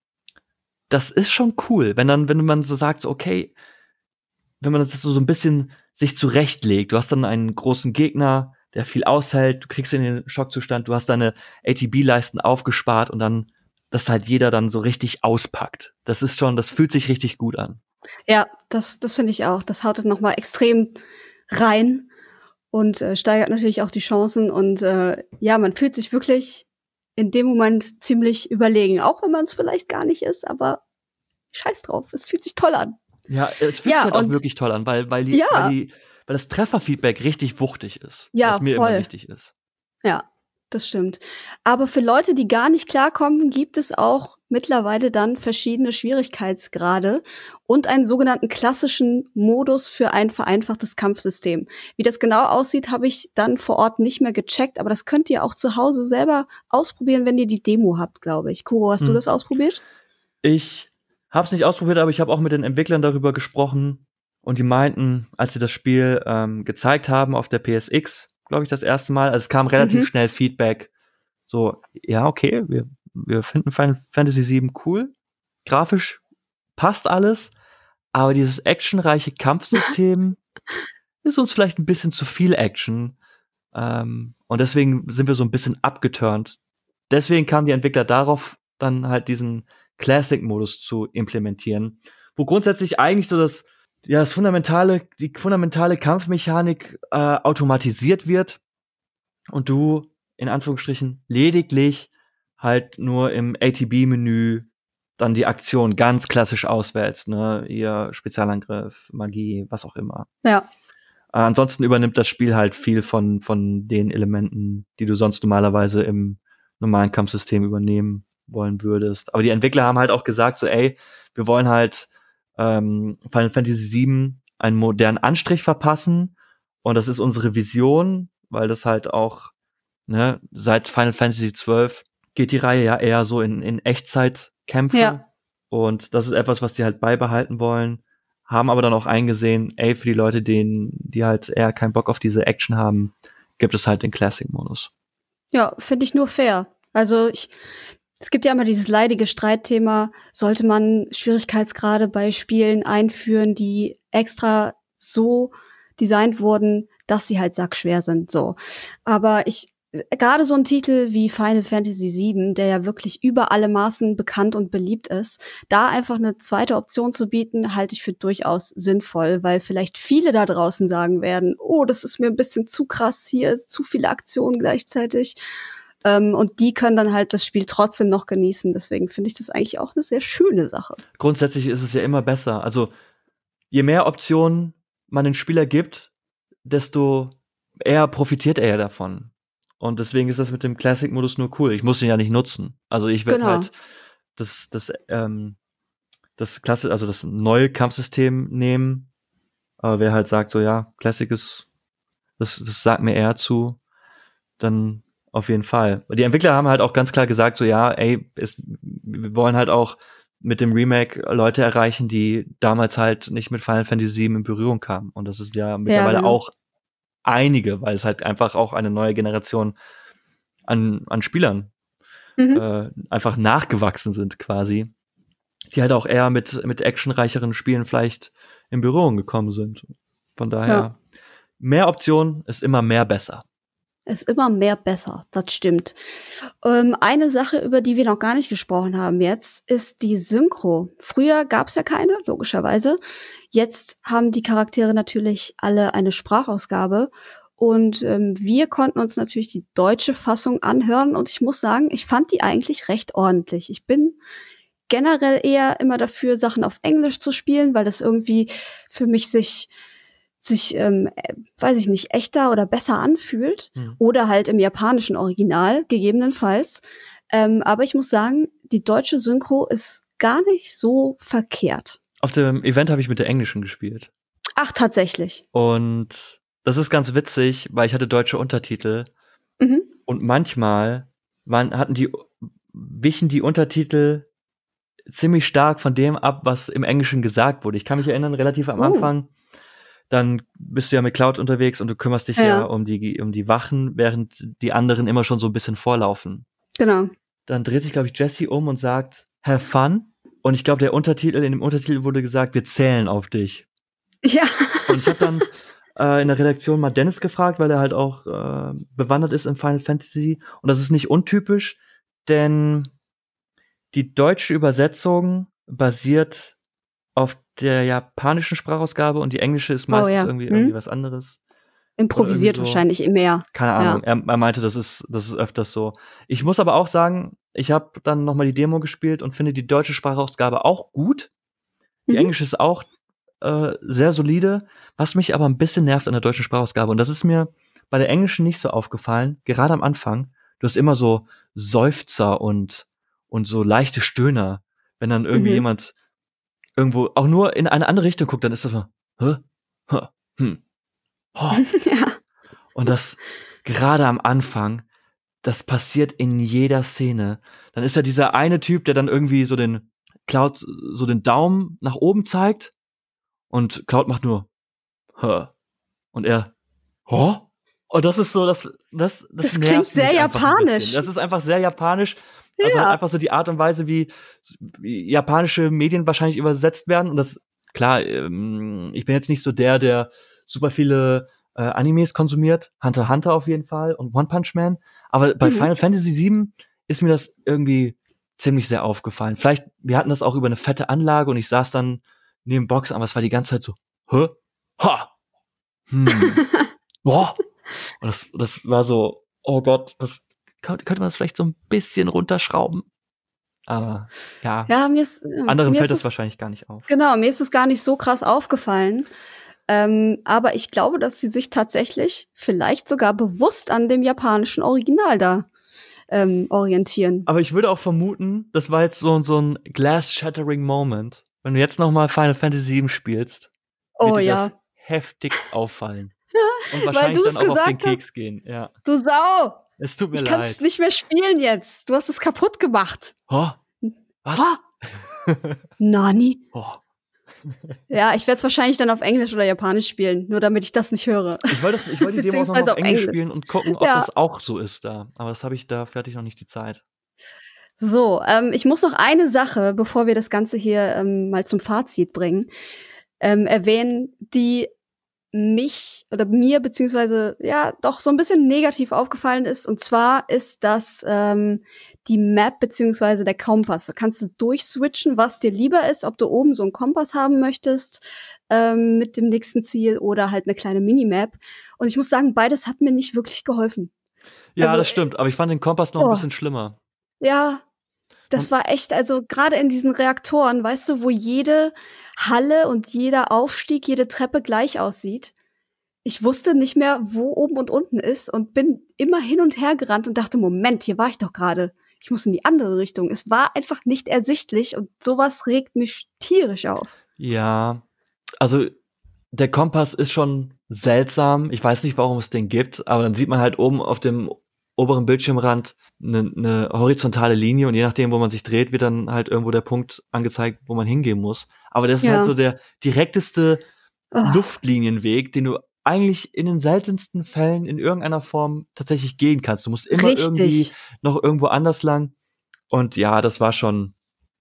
Das ist schon cool, wenn man so sagt, okay, wenn man das so ein bisschen sich zurechtlegt, du hast dann einen großen Gegner, der viel aushält, du kriegst in den Schockzustand, du hast deine ATB-Leisten aufgespart und dann dass halt jeder dann so richtig auspackt. Das fühlt sich richtig gut an. Ja, das finde ich auch. Das haut dann noch mal extrem rein und steigert natürlich auch die Chancen. Und ja, man fühlt sich wirklich in dem Moment ziemlich überlegen. Auch wenn man es vielleicht gar nicht ist, aber scheiß drauf. Es fühlt sich toll an. Ja, es fühlt sich halt auch wirklich toll an, weil das Trefferfeedback richtig wuchtig ist. Ja, was mir voll. immer wichtig ist. Ja, das stimmt. Aber für Leute, die gar nicht klarkommen, gibt es auch mittlerweile dann verschiedene Schwierigkeitsgrade und einen sogenannten klassischen Modus für ein vereinfachtes Kampfsystem. Wie das genau aussieht, habe ich dann vor Ort nicht mehr gecheckt, aber das könnt ihr auch zu Hause selber ausprobieren, wenn ihr die Demo habt, glaube ich. Kuro, hast du das ausprobiert? Ich hab's nicht ausprobiert, aber ich habe auch mit den Entwicklern darüber gesprochen und die meinten, als sie das Spiel gezeigt haben auf der PSX, glaube ich, das erste Mal, also es kam relativ schnell Feedback, so, ja, okay, wir finden Final Fantasy VII cool, grafisch passt alles, aber dieses actionreiche Kampfsystem ist uns vielleicht ein bisschen zu viel Action und deswegen sind wir so ein bisschen abgeturnt. Deswegen kamen die Entwickler darauf, dann halt diesen Classic-Modus zu implementieren, wo grundsätzlich eigentlich so die fundamentale Kampfmechanik automatisiert wird und du in Anführungsstrichen lediglich halt nur im ATB-Menü dann die Aktion ganz klassisch auswählst, ne, ihr Spezialangriff, Magie, was auch immer. Ja. Ansonsten übernimmt das Spiel halt viel von den Elementen, die du sonst normalerweise im normalen Kampfsystem übernehmen wollen würdest. Aber die Entwickler haben halt auch gesagt, so, ey, wir wollen halt Final Fantasy VII einen modernen Anstrich verpassen und das ist unsere Vision, weil das halt auch, ne, seit Final Fantasy XII geht die Reihe ja eher so in Echtzeitkämpfe. Ja. Und das ist etwas, was die halt beibehalten wollen, haben aber dann auch eingesehen, ey, für die Leute, die halt eher keinen Bock auf diese Action haben, gibt es halt den Classic-Modus. Ja, finde ich nur fair. Also es gibt ja immer dieses leidige Streitthema, sollte man Schwierigkeitsgrade bei Spielen einführen, die extra so designt wurden, dass sie halt sackschwer sind, so. Aber gerade so ein Titel wie Final Fantasy VII, der ja wirklich über alle Maßen bekannt und beliebt ist, da einfach eine zweite Option zu bieten, halte ich für durchaus sinnvoll, weil vielleicht viele da draußen sagen werden, oh, das ist mir ein bisschen zu krass hier, zu viele Aktionen gleichzeitig. Und die können dann halt das Spiel trotzdem noch genießen. Deswegen finde ich das eigentlich auch eine sehr schöne Sache. Grundsätzlich ist es ja immer besser. Also je mehr Optionen man den Spieler gibt, desto eher profitiert er ja davon. Und deswegen ist das mit dem Classic-Modus nur cool. Ich muss ihn ja nicht nutzen. Also ich werde halt das neue Kampfsystem nehmen. Aber wer halt sagt, so ja, Classic das sagt mir eher zu, dann auf jeden Fall. Die Entwickler haben halt auch ganz klar gesagt, so ja, ey, wir wollen halt auch mit dem Remake Leute erreichen, die damals halt nicht mit Final Fantasy VII in Berührung kamen. Und das ist ja mittlerweile auch einige, weil es halt einfach auch eine neue Generation an Spielern einfach nachgewachsen sind quasi, die halt auch eher mit actionreicheren Spielen vielleicht in Berührung gekommen sind. Von daher, mehr Optionen ist immer mehr besser. Ist immer mehr besser, das stimmt. Eine Sache, über die wir noch gar nicht gesprochen haben jetzt, ist die Synchro. Früher gab's ja keine, logischerweise. Jetzt haben die Charaktere natürlich alle eine Sprachausgabe. Und wir konnten uns natürlich die deutsche Fassung anhören. Und ich muss sagen, ich fand die eigentlich recht ordentlich. Ich bin generell eher immer dafür, Sachen auf Englisch zu spielen, weil das irgendwie für mich sich weiß ich nicht, echter oder besser anfühlt. Oder halt im japanischen Original, gegebenenfalls. Aber ich muss sagen, die deutsche Synchro ist gar nicht so verkehrt. Auf dem Event habe ich mit der englischen gespielt. Ach, tatsächlich. Und das ist ganz witzig, weil ich hatte deutsche Untertitel. Und manchmal wichen die Untertitel ziemlich stark von dem ab, was im Englischen gesagt wurde. Ich kann mich erinnern, relativ am Anfang, dann bist du ja mit Cloud unterwegs und du kümmerst dich ja um die Wachen, während die anderen immer schon so ein bisschen vorlaufen. Genau. Dann dreht sich, glaube ich, Jessie um und sagt, have fun. Und ich glaube, in dem Untertitel wurde gesagt, wir zählen auf dich. Ja. Und ich habe dann in der Redaktion mal Dennis gefragt, weil er halt auch bewandert ist in Final Fantasy. Und das ist nicht untypisch, denn Die deutsche Übersetzung basiert auf der japanischen Sprachausgabe und die englische ist meistens irgendwie was anderes. Improvisiert so. Wahrscheinlich mehr. Keine Ahnung. Ja. Er meinte, das ist öfters so. Ich muss aber auch sagen, ich habe dann nochmal die Demo gespielt und finde die deutsche Sprachausgabe auch gut. Die englische ist auch sehr solide. Was mich aber ein bisschen nervt an der deutschen Sprachausgabe, und das ist mir bei der englischen nicht so aufgefallen, gerade am Anfang, du hast immer so Seufzer und so leichte Stöhner. Wenn dann irgendwie jemand irgendwo auch nur in eine andere Richtung guckt, dann ist das so, hä? Oh. Ja. Und das gerade am Anfang, das passiert in jeder Szene. Dann ist ja dieser eine Typ, der dann irgendwie so den Cloud so den Daumen nach oben zeigt und Cloud macht nur hä? Und er oh? Und das ist so, das klingt sehr japanisch. Das ist einfach sehr japanisch. Also halt einfach so die Art und Weise, wie japanische Medien wahrscheinlich übersetzt werden. Und das, klar, ich bin jetzt nicht so der super viele Animes konsumiert. Hunter x Hunter auf jeden Fall und One Punch Man. Aber bei Final Fantasy VII ist mir das irgendwie ziemlich sehr aufgefallen. Vielleicht, wir hatten das auch über eine fette Anlage und ich saß dann neben Boxen, aber es war die ganze Zeit so, hä? Ha! Boah! Und das war so, oh Gott, das könnte man das vielleicht so ein bisschen runterschrauben. Aber ja, anderen fällt das wahrscheinlich gar nicht auf. Genau, mir ist es gar nicht so krass aufgefallen. Aber ich glaube, dass sie sich tatsächlich vielleicht sogar bewusst an dem japanischen Original da orientieren. Aber ich würde auch vermuten, das war jetzt so ein Glass-Shattering Moment. Wenn du jetzt noch mal Final Fantasy VII spielst, wird dir das heftigst auffallen. Und wahrscheinlich dann auch auf den Keks gehen. Ja. Du Sau! Es tut mir leid. Ich kann es nicht mehr spielen jetzt. Du hast es kaputt gemacht. Oh, was? Oh. Nani? Oh. Ja, ich werde es wahrscheinlich dann auf Englisch oder Japanisch spielen, nur damit ich das nicht höre. Ich wollte die Demo auch noch auf Englisch spielen und gucken, ob das auch so ist da. Aber das habe ich da fertig noch nicht die Zeit. So, ich muss noch eine Sache, bevor wir das Ganze hier mal zum Fazit bringen, erwähnen, die mir beziehungsweise ja doch so ein bisschen negativ aufgefallen ist. Und zwar ist das die Map beziehungsweise der Kompass. Da kannst du durchswitchen, was dir lieber ist, ob du oben so einen Kompass haben möchtest mit dem nächsten Ziel oder halt eine kleine Minimap. Und ich muss sagen, beides hat mir nicht wirklich geholfen. Ja, also, das stimmt. Aber ich fand den Kompass noch ein bisschen schlimmer. Ja, das war echt, also gerade in diesen Reaktoren, weißt du, wo jede Halle und jeder Aufstieg, jede Treppe gleich aussieht. Ich wusste nicht mehr, wo oben und unten ist und bin immer hin und her gerannt und dachte, Moment, hier war ich doch gerade. Ich muss in die andere Richtung. Es war einfach nicht ersichtlich und sowas regt mich tierisch auf. Ja, also der Kompass ist schon seltsam. Ich weiß nicht, warum es den gibt, aber dann sieht man halt oben auf dem oberen Bildschirmrand eine horizontale Linie und je nachdem, wo man sich dreht, wird dann halt irgendwo der Punkt angezeigt, wo man hingehen muss. Aber das ist halt so der direkteste Luftlinienweg, den du eigentlich in den seltensten Fällen in irgendeiner Form tatsächlich gehen kannst. Du musst immer irgendwie noch irgendwo anders lang. Und ja, das war schon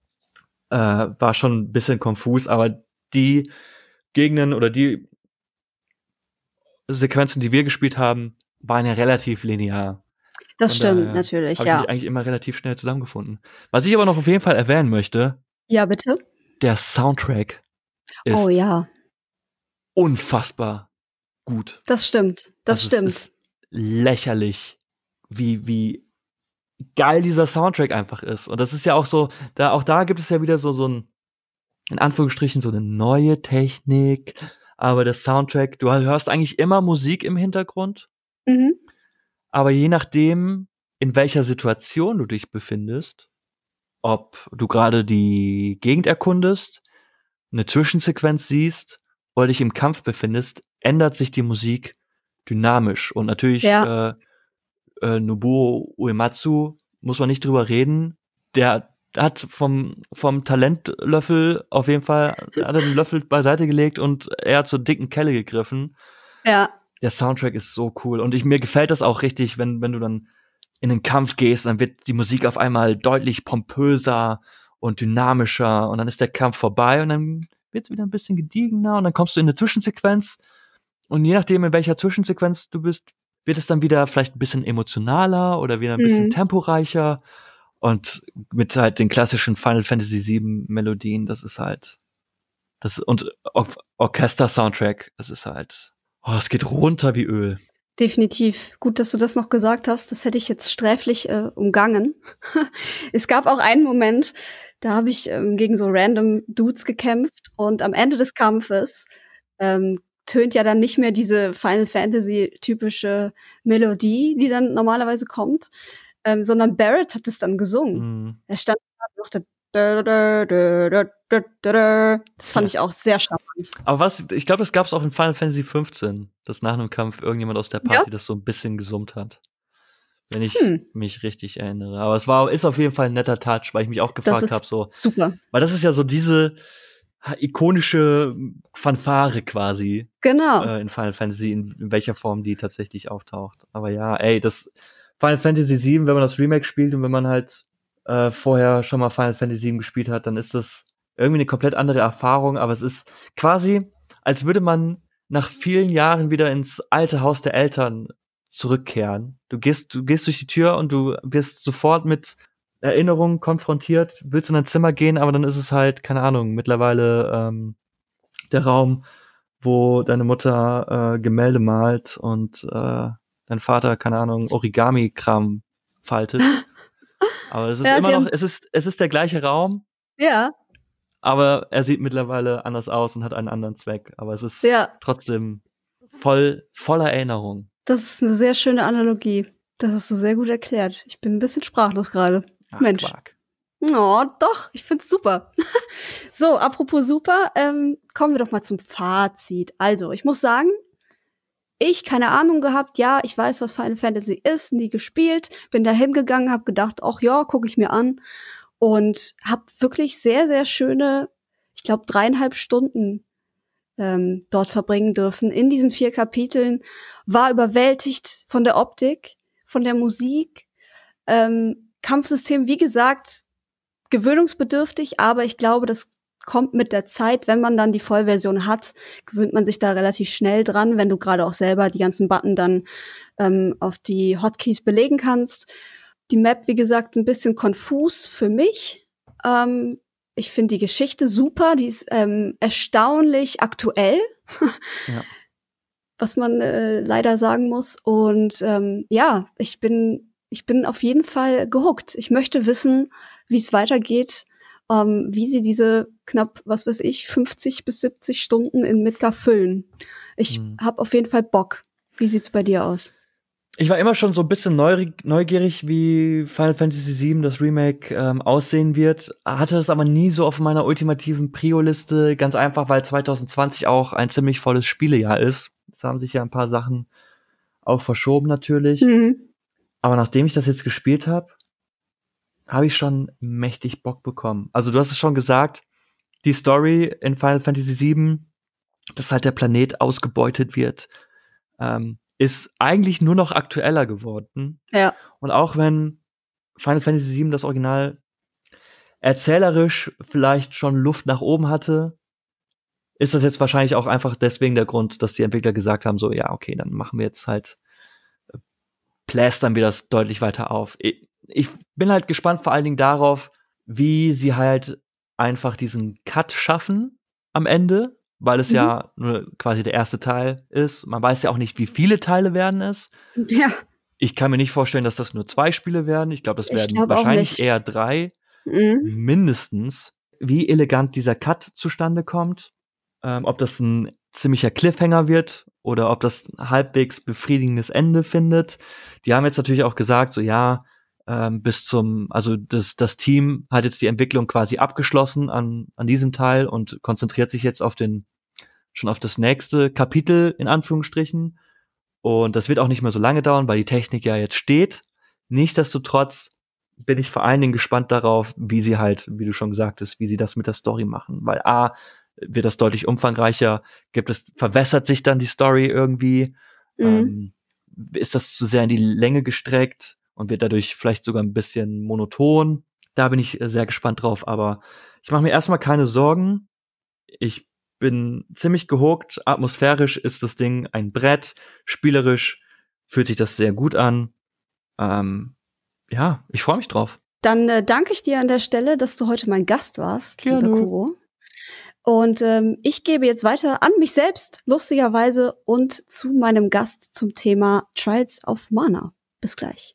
ein bisschen konfus, aber die Gegenden oder die Sequenzen, die wir gespielt haben, waren ja relativ linear. Das stimmt, natürlich, ja. Habe ich eigentlich immer relativ schnell zusammengefunden. Was ich aber noch auf jeden Fall erwähnen möchte. Ja, bitte? Der Soundtrack ist unfassbar gut. Das stimmt, das stimmt. Es ist lächerlich, wie geil dieser Soundtrack einfach ist. Und das ist ja auch so, da gibt es ja wieder so ein, in Anführungsstrichen, so eine neue Technik. Aber der Soundtrack, du hörst eigentlich immer Musik im Hintergrund. Mhm. Aber je nachdem, in welcher Situation du dich befindest, ob du gerade die Gegend erkundest, eine Zwischensequenz siehst oder dich im Kampf befindest, ändert sich die Musik dynamisch. Und natürlich Nobuo Uematsu, muss man nicht drüber reden, der hat vom Talentlöffel auf jeden Fall, hat er den Löffel beiseite gelegt und er hat zur dicken Kelle gegriffen. Ja. Der Soundtrack ist so cool und mir gefällt das auch richtig, wenn du dann in den Kampf gehst, dann wird die Musik auf einmal deutlich pompöser und dynamischer und dann ist der Kampf vorbei und dann wird es wieder ein bisschen gediegener und dann kommst du in eine Zwischensequenz und je nachdem, in welcher Zwischensequenz du bist, wird es dann wieder vielleicht ein bisschen emotionaler oder wieder ein bisschen temporeicher Und mit halt den klassischen Final Fantasy VII Melodien, und Orchester-Soundtrack, das ist halt, es geht runter wie Öl. Definitiv. Gut, dass du das noch gesagt hast. Das hätte ich jetzt sträflich umgangen. Es gab auch einen Moment, da habe ich gegen so random Dudes gekämpft und am Ende des Kampfes tönt ja dann nicht mehr diese Final Fantasy typische Melodie, die dann normalerweise kommt, sondern Barrett hat es dann gesungen. Er stand da noch das fand ich auch sehr charmant. Aber ich glaube, das gab's auch in Final Fantasy 15, dass nach einem Kampf irgendjemand aus der Party das so ein bisschen gesummt hat. Wenn ich mich richtig erinnere. Aber ist auf jeden Fall ein netter Touch, weil ich mich auch gefragt habe, so. Super. Weil das ist ja so diese ikonische Fanfare quasi. Genau. In Final Fantasy, in welcher Form die tatsächlich auftaucht. Aber ja, das Final Fantasy VII, wenn man das Remake spielt und wenn man halt vorher schon mal Final Fantasy VII gespielt hat, dann ist das irgendwie eine komplett andere Erfahrung, aber es ist quasi, als würde man nach vielen Jahren wieder ins alte Haus der Eltern zurückkehren. Du gehst durch die Tür und du wirst sofort mit Erinnerungen konfrontiert, willst in dein Zimmer gehen, aber dann ist es halt, keine Ahnung, mittlerweile der Raum, wo deine Mutter Gemälde malt und dein Vater, keine Ahnung, Origami-Kram faltet. Aber es ist immer noch, es ist der gleiche Raum. Ja. Aber er sieht mittlerweile anders aus und hat einen anderen Zweck. Aber es ist trotzdem voller Erinnerung. Das ist eine sehr schöne Analogie. Das hast du sehr gut erklärt. Ich bin ein bisschen sprachlos gerade. Mensch. Quark. Oh, doch, ich find's super. So, apropos super, kommen wir doch mal zum Fazit. Also, ich muss sagen, keine Ahnung gehabt, ja, ich weiß, was Final Fantasy ist, nie gespielt, bin da hingegangen, hab gedacht, ach ja, gucke ich mir an und hab wirklich sehr, sehr schöne, ich glaube 3,5 Stunden dort verbringen dürfen in diesen 4 Kapiteln, war überwältigt von der Optik, von der Musik, Kampfsystem, wie gesagt, gewöhnungsbedürftig, aber ich glaube, das kommt mit der Zeit, wenn man dann die Vollversion hat, gewöhnt man sich da relativ schnell dran, wenn du gerade auch selber die ganzen Button dann auf die Hotkeys belegen kannst. Die Map, wie gesagt, ein bisschen konfus für mich. Ich finde die Geschichte super, die ist erstaunlich aktuell, was man leider sagen muss. Und ich bin auf jeden Fall gehuckt. Ich möchte wissen, wie es weitergeht, wie sie diese knapp, 50 bis 70 Stunden in Midgar füllen. Ich habe auf jeden Fall Bock. Wie sieht's bei dir aus? Ich war immer schon so ein bisschen neugierig, wie Final Fantasy VII, das Remake, aussehen wird. Hatte das aber nie so auf meiner ultimativen Prio-Liste. Ganz einfach, weil 2020 auch ein ziemlich volles Spielejahr ist. Es haben sich ja ein paar Sachen auch verschoben natürlich. Aber nachdem ich das jetzt gespielt habe ich schon mächtig Bock bekommen. Also du hast es schon gesagt, die Story in Final Fantasy VII, dass halt der Planet ausgebeutet wird, ist eigentlich nur noch aktueller geworden. Ja. Und auch wenn Final Fantasy VII das Original erzählerisch vielleicht schon Luft nach oben hatte, ist das jetzt wahrscheinlich auch einfach deswegen der Grund, dass die Entwickler gesagt haben, so, ja, okay, dann machen wir jetzt halt, plästern wir das deutlich weiter auf. Ich bin halt gespannt vor allen Dingen darauf, wie sie halt einfach diesen Cut schaffen am Ende, weil es ja nur quasi der erste Teil ist. Man weiß ja auch nicht, wie viele Teile werden es. Ja. Ich kann mir nicht vorstellen, dass das nur 2 Spiele werden. Ich glaube, das werden wahrscheinlich eher 3, mindestens. Wie elegant dieser Cut zustande kommt, ob das ein ziemlicher Cliffhanger wird oder ob das ein halbwegs befriedigendes Ende findet. Die haben jetzt natürlich auch gesagt, so ja, das Team hat jetzt die Entwicklung quasi abgeschlossen an diesem Teil und konzentriert sich jetzt auf das nächste Kapitel, in Anführungsstrichen. Und das wird auch nicht mehr so lange dauern, weil die Technik ja jetzt steht. Nichtsdestotrotz bin ich vor allen Dingen gespannt darauf, wie sie halt, wie du schon gesagt hast, wie sie das mit der Story machen. Weil wird das deutlich umfangreicher, verwässert sich dann die Story irgendwie, ist das zu sehr in die Länge gestreckt und wird dadurch vielleicht sogar ein bisschen monoton. Da bin ich sehr gespannt drauf, aber ich mache mir erstmal keine Sorgen. Ich bin ziemlich gehuckt. Atmosphärisch ist das Ding ein Brett. Spielerisch fühlt sich das sehr gut an. Ich freue mich drauf. Dann danke ich dir an der Stelle, dass du heute mein Gast warst, Gerne. lieber Kuro. Und ich gebe jetzt weiter an mich selbst, lustigerweise, und zu meinem Gast zum Thema Trials of Mana. Bis gleich.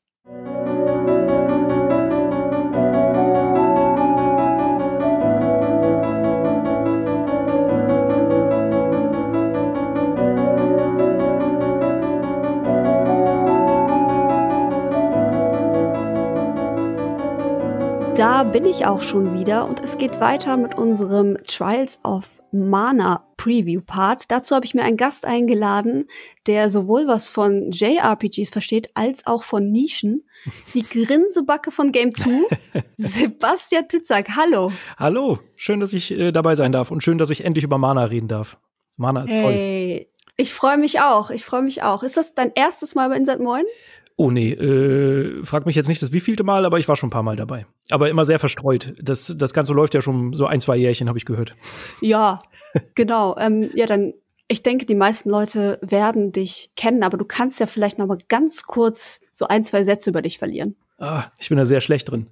Da bin ich auch schon wieder und es geht weiter mit unserem Trials of Mana Preview Part. Dazu habe ich mir einen Gast eingeladen, der sowohl was von JRPGs versteht, als auch von Nischen. Die Grinsebacke von Game 2, Sebastian Titzak. Hallo. Hallo, schön, dass ich dabei sein darf und schön, dass ich endlich über Mana reden darf. Mana ist toll. Hey, ich freue mich auch. Ist das dein erstes Mal bei Insert Moin? Oh nee, frag mich jetzt nicht das wievielte Mal, aber ich war schon ein paar Mal dabei. Aber immer sehr verstreut. Das Ganze läuft ja schon so 1-2 Jährchen, habe ich gehört. Ja, genau. Ich denke, die meisten Leute werden dich kennen, aber du kannst ja vielleicht noch mal ganz kurz so 1-2 Sätze über dich verlieren. Ich bin da sehr schlecht drin.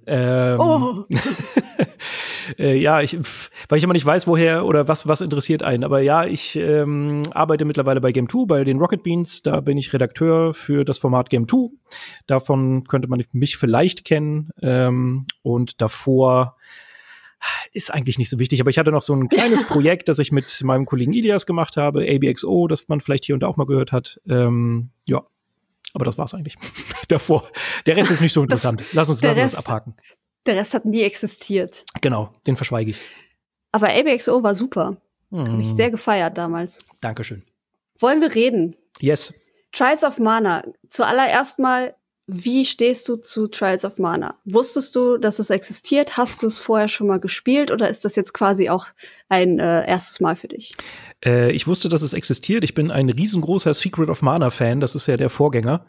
Ja, weil ich immer nicht weiß, woher oder was interessiert einen. Aber ja, ich arbeite mittlerweile bei Game 2, bei den Rocket Beans. Da bin ich Redakteur für das Format Game 2. Davon könnte man mich vielleicht kennen. Und davor ist eigentlich nicht so wichtig. Aber ich hatte noch so ein kleines Projekt, das ich mit meinem Kollegen Ilias gemacht habe, ABXO, das man vielleicht hier und da auch mal gehört hat. Ja. Aber das war's eigentlich. Davor. Der Rest ist nicht so interessant. Lass uns das abhaken. Der Rest hat nie existiert. Genau, den verschweige ich. Aber ABXO war super. Habe ich sehr gefeiert damals. Dankeschön. Wollen wir reden? Yes. Trials of Mana. Zuallererst mal, wie stehst du zu Trials of Mana? Wusstest du, dass es existiert? Hast du es vorher schon mal gespielt? Oder ist das jetzt quasi auch ein erstes Mal für dich? Ich wusste, dass es existiert. Ich bin ein riesengroßer Secret of Mana-Fan. Das ist ja der Vorgänger.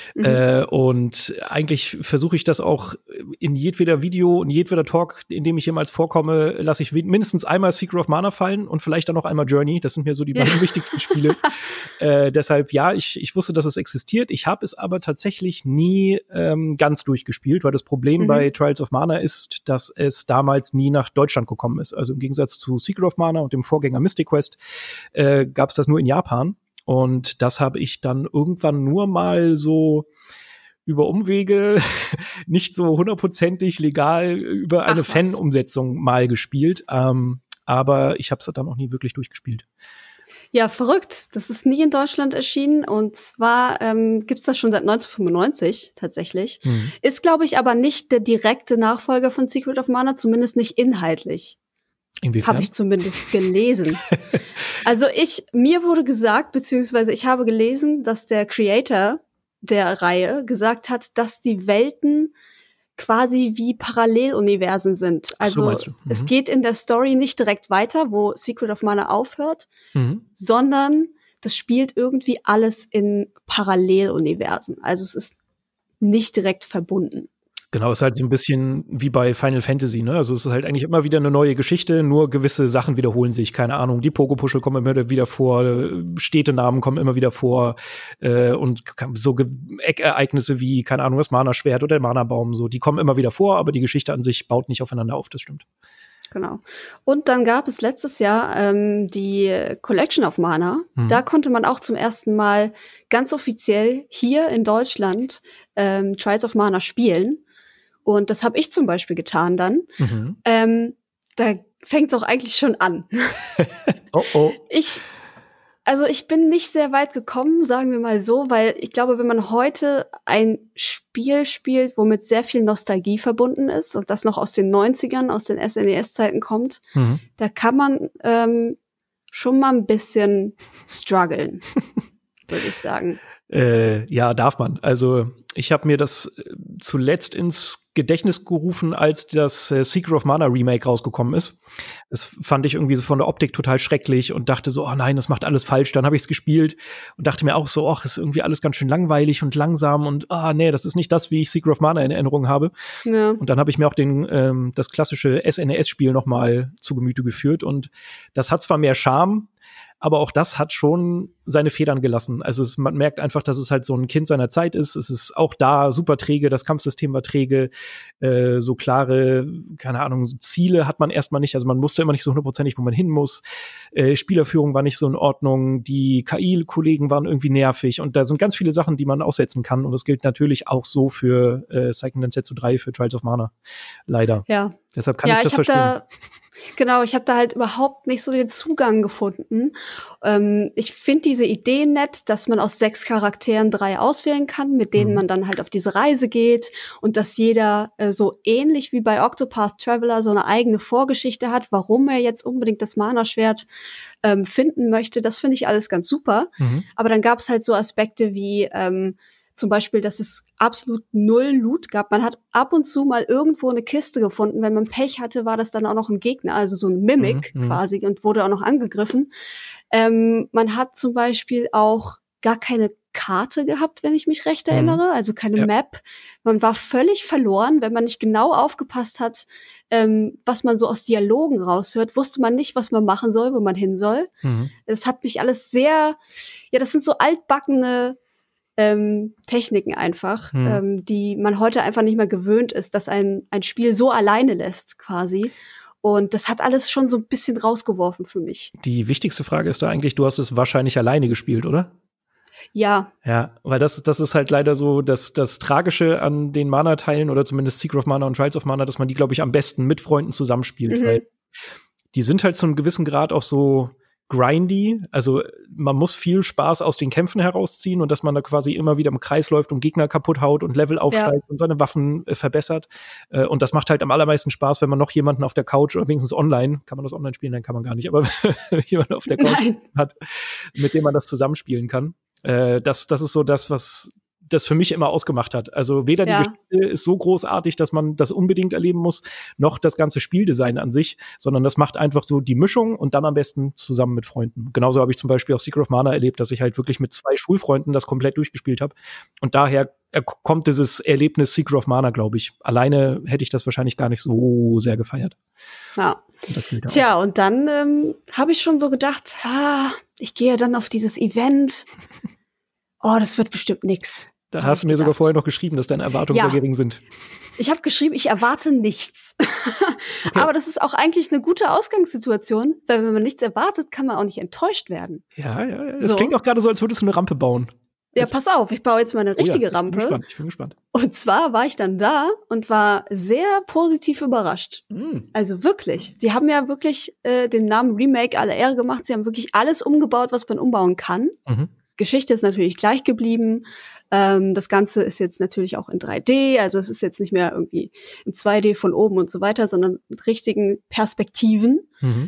Und eigentlich versuche ich das auch in jedweder Video, in jedweder Talk, in dem ich jemals vorkomme, lasse ich mindestens einmal Secret of Mana fallen und vielleicht dann noch einmal Journey. Das sind mir so die beiden wichtigsten Spiele. Deshalb, ja, ich wusste, dass es existiert. Ich habe es aber tatsächlich nie ganz durchgespielt, weil das Problem bei Trials of Mana ist, dass es damals nie nach Deutschland gekommen ist. Also im Gegensatz zu Secret of Mana und dem Vorgänger Mystic Quest gab es das nur in Japan. Und das habe ich dann irgendwann nur mal so über Umwege, nicht so hundertprozentig legal, über eine Fan-Umsetzung mal gespielt. Aber ich habe es dann auch nie wirklich durchgespielt. Ja, verrückt. Das ist nie in Deutschland erschienen. Und zwar gibt's das schon seit 1995 tatsächlich. Ist, glaube ich, aber nicht der direkte Nachfolger von Secret of Mana, zumindest nicht inhaltlich. Inwiefern? Habe ich zumindest gelesen. Also mir wurde gesagt, beziehungsweise ich habe gelesen, dass der Creator der Reihe gesagt hat, dass die Welten quasi wie Paralleluniversen sind. Also es geht in der Story nicht direkt weiter, wo Secret of Mana aufhört, sondern das spielt irgendwie alles in Paralleluniversen. Also es ist nicht direkt verbunden. Genau, ist halt so ein bisschen wie bei Final Fantasy, ne? Also es ist halt eigentlich immer wieder eine neue Geschichte, nur gewisse Sachen wiederholen sich. Keine Ahnung, die Pogopuschel kommen immer wieder vor, Städtenamen kommen immer wieder vor und so Eckereignisse wie, keine Ahnung, das Mana-Schwert oder der Mana-Baum, so, die kommen immer wieder vor, aber die Geschichte an sich baut nicht aufeinander auf, das stimmt. Genau. Und dann gab es letztes Jahr die Collection of Mana. Da konnte man auch zum ersten Mal ganz offiziell hier in Deutschland Trials of Mana spielen. Und das habe ich zum Beispiel getan dann. Da fängt es auch eigentlich schon an. Ich bin nicht sehr weit gekommen, sagen wir mal so, weil ich glaube, wenn man heute ein Spiel spielt, womit sehr viel Nostalgie verbunden ist und das noch aus den 90ern, aus den SNES-Zeiten kommt, da kann man schon mal ein bisschen strugglen, würde ich sagen. Ja, darf man. Also ich habe mir das zuletzt ins Gedächtnis gerufen, als das Secret of Mana Remake rausgekommen ist. Das fand ich irgendwie so von der Optik total schrecklich und dachte so, oh nein, das macht alles falsch. Dann habe ich es gespielt und dachte mir auch so, ach, ist irgendwie alles ganz schön langweilig und langsam und nee, das ist nicht das, wie ich Secret of Mana in Erinnerung habe. Ja. Und dann habe ich mir auch das klassische SNES-Spiel noch mal zu Gemüte geführt und das hat zwar mehr Charme, Aber auch das hat schon seine Federn gelassen. Also man merkt einfach, dass es halt so ein Kind seiner Zeit ist. Es ist auch da super träge, das Kampfsystem war träge, so klare, keine Ahnung, so Ziele hat man erstmal nicht. Also man wusste immer nicht so hundertprozentig, wo man hin muss. Spielerführung war nicht so in Ordnung. Die KI-Kollegen waren irgendwie nervig. Und da sind ganz viele Sachen, die man aussetzen kann. Und das gilt natürlich auch so für Seiken Densetsu 3, für Trials of Mana. Leider. Ja. Deshalb kann ich das verstehen. Genau, ich habe da halt überhaupt nicht so den Zugang gefunden. Ich finde diese Idee nett, dass man aus 6 Charakteren 3 auswählen kann, mit denen man dann halt auf diese Reise geht und dass jeder so ähnlich wie bei Octopath Traveler so eine eigene Vorgeschichte hat, warum er jetzt unbedingt das Mana-Schwert finden möchte. Das finde ich alles ganz super. Aber dann gab es halt so Aspekte wie zum Beispiel, dass es absolut 0 Loot gab. Man hat ab und zu mal irgendwo eine Kiste gefunden. Wenn man Pech hatte, war das dann auch noch ein Gegner, also so ein Mimic quasi, und wurde auch noch angegriffen. Man hat zum Beispiel auch gar keine Karte gehabt, wenn ich mich recht erinnere, also keine Map. Man war völlig verloren, wenn man nicht genau aufgepasst hat, was man so aus Dialogen raushört, wusste man nicht, was man machen soll, wo man hin soll. Es hat mich alles sehr, das sind so altbackene Techniken einfach, die man heute einfach nicht mehr gewöhnt ist, dass ein Spiel so alleine lässt quasi. Und das hat alles schon so ein bisschen rausgeworfen für mich. Die wichtigste Frage ist da eigentlich, du hast es wahrscheinlich alleine gespielt, oder? Ja. Ja, weil das ist halt leider so das Tragische an den Mana-Teilen oder zumindest Secret of Mana und Trials of Mana, dass man die, glaube ich, am besten mit Freunden zusammenspielt, weil die sind halt zu einem gewissen Grad auch so grindy, also man muss viel Spaß aus den Kämpfen herausziehen und dass man da quasi immer wieder im Kreis läuft und Gegner kaputt haut und Level aufsteigt und seine Waffen verbessert. Und das macht halt am allermeisten Spaß, wenn man noch jemanden auf der Couch oder wenigstens online, kann man das online spielen? Nein, kann man gar nicht, aber jemanden auf der Couch hat, mit dem man das zusammenspielen kann. Das ist so das, was das für mich immer ausgemacht hat. Also weder die Geschichte ist so großartig, dass man das unbedingt erleben muss, noch das ganze Spieldesign an sich, sondern das macht einfach so die Mischung und dann am besten zusammen mit Freunden. Genauso habe ich zum Beispiel auch Secret of Mana erlebt, dass ich halt wirklich mit 2 Schulfreunden das komplett durchgespielt habe. Und daher kommt dieses Erlebnis Secret of Mana, glaube ich. Alleine hätte ich das wahrscheinlich gar nicht so sehr gefeiert. Ja. Tja, und dann habe ich schon so gedacht, ich gehe dann auf dieses Event. Oh, das wird bestimmt nix. Da hast du mir sogar vorher noch geschrieben, dass deine Erwartungen sehr gering sind. Ich habe geschrieben, ich erwarte nichts. Okay. Aber das ist auch eigentlich eine gute Ausgangssituation, weil wenn man nichts erwartet, kann man auch nicht enttäuscht werden. Ja. Das klingt auch gerade so, als würdest du eine Rampe bauen. Ja, pass auf, ich baue jetzt mal eine richtige Rampe. Ich bin gespannt. Und zwar war ich dann da und war sehr positiv überrascht. Also wirklich. Sie haben ja wirklich den Namen Remake alle Ehre gemacht. Sie haben wirklich alles umgebaut, was man umbauen kann. Geschichte ist natürlich gleich geblieben. Das Ganze ist jetzt natürlich auch in 3D, also es ist jetzt nicht mehr irgendwie in 2D von oben und so weiter, sondern mit richtigen Perspektiven,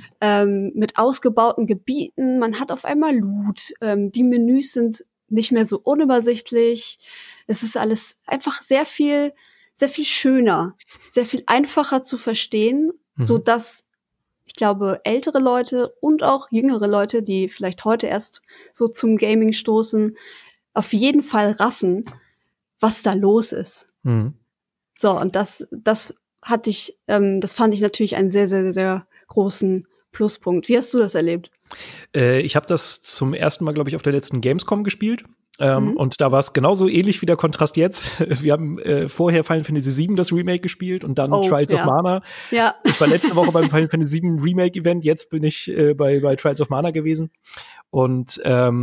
mit ausgebauten Gebieten. Man hat auf einmal Loot. Die Menüs sind nicht mehr so unübersichtlich. Es ist alles einfach sehr viel schöner, sehr viel einfacher zu verstehen, so dass ich glaube, ältere Leute und auch jüngere Leute, die vielleicht heute erst so zum Gaming stoßen, auf jeden Fall raffen, was da los ist. So, und das fand ich natürlich einen sehr, sehr, sehr großen Pluspunkt. Wie hast du das erlebt? Ich habe das zum ersten Mal, glaube ich, auf der letzten Gamescom gespielt. Und da war es genauso ähnlich wie der Kontrast jetzt. Wir haben vorher Final Fantasy VII das Remake gespielt und dann Trials of Mana. Ja. Ich war letzte Woche beim Final Fantasy VII Remake Event, jetzt bin ich bei Trials of Mana gewesen. Und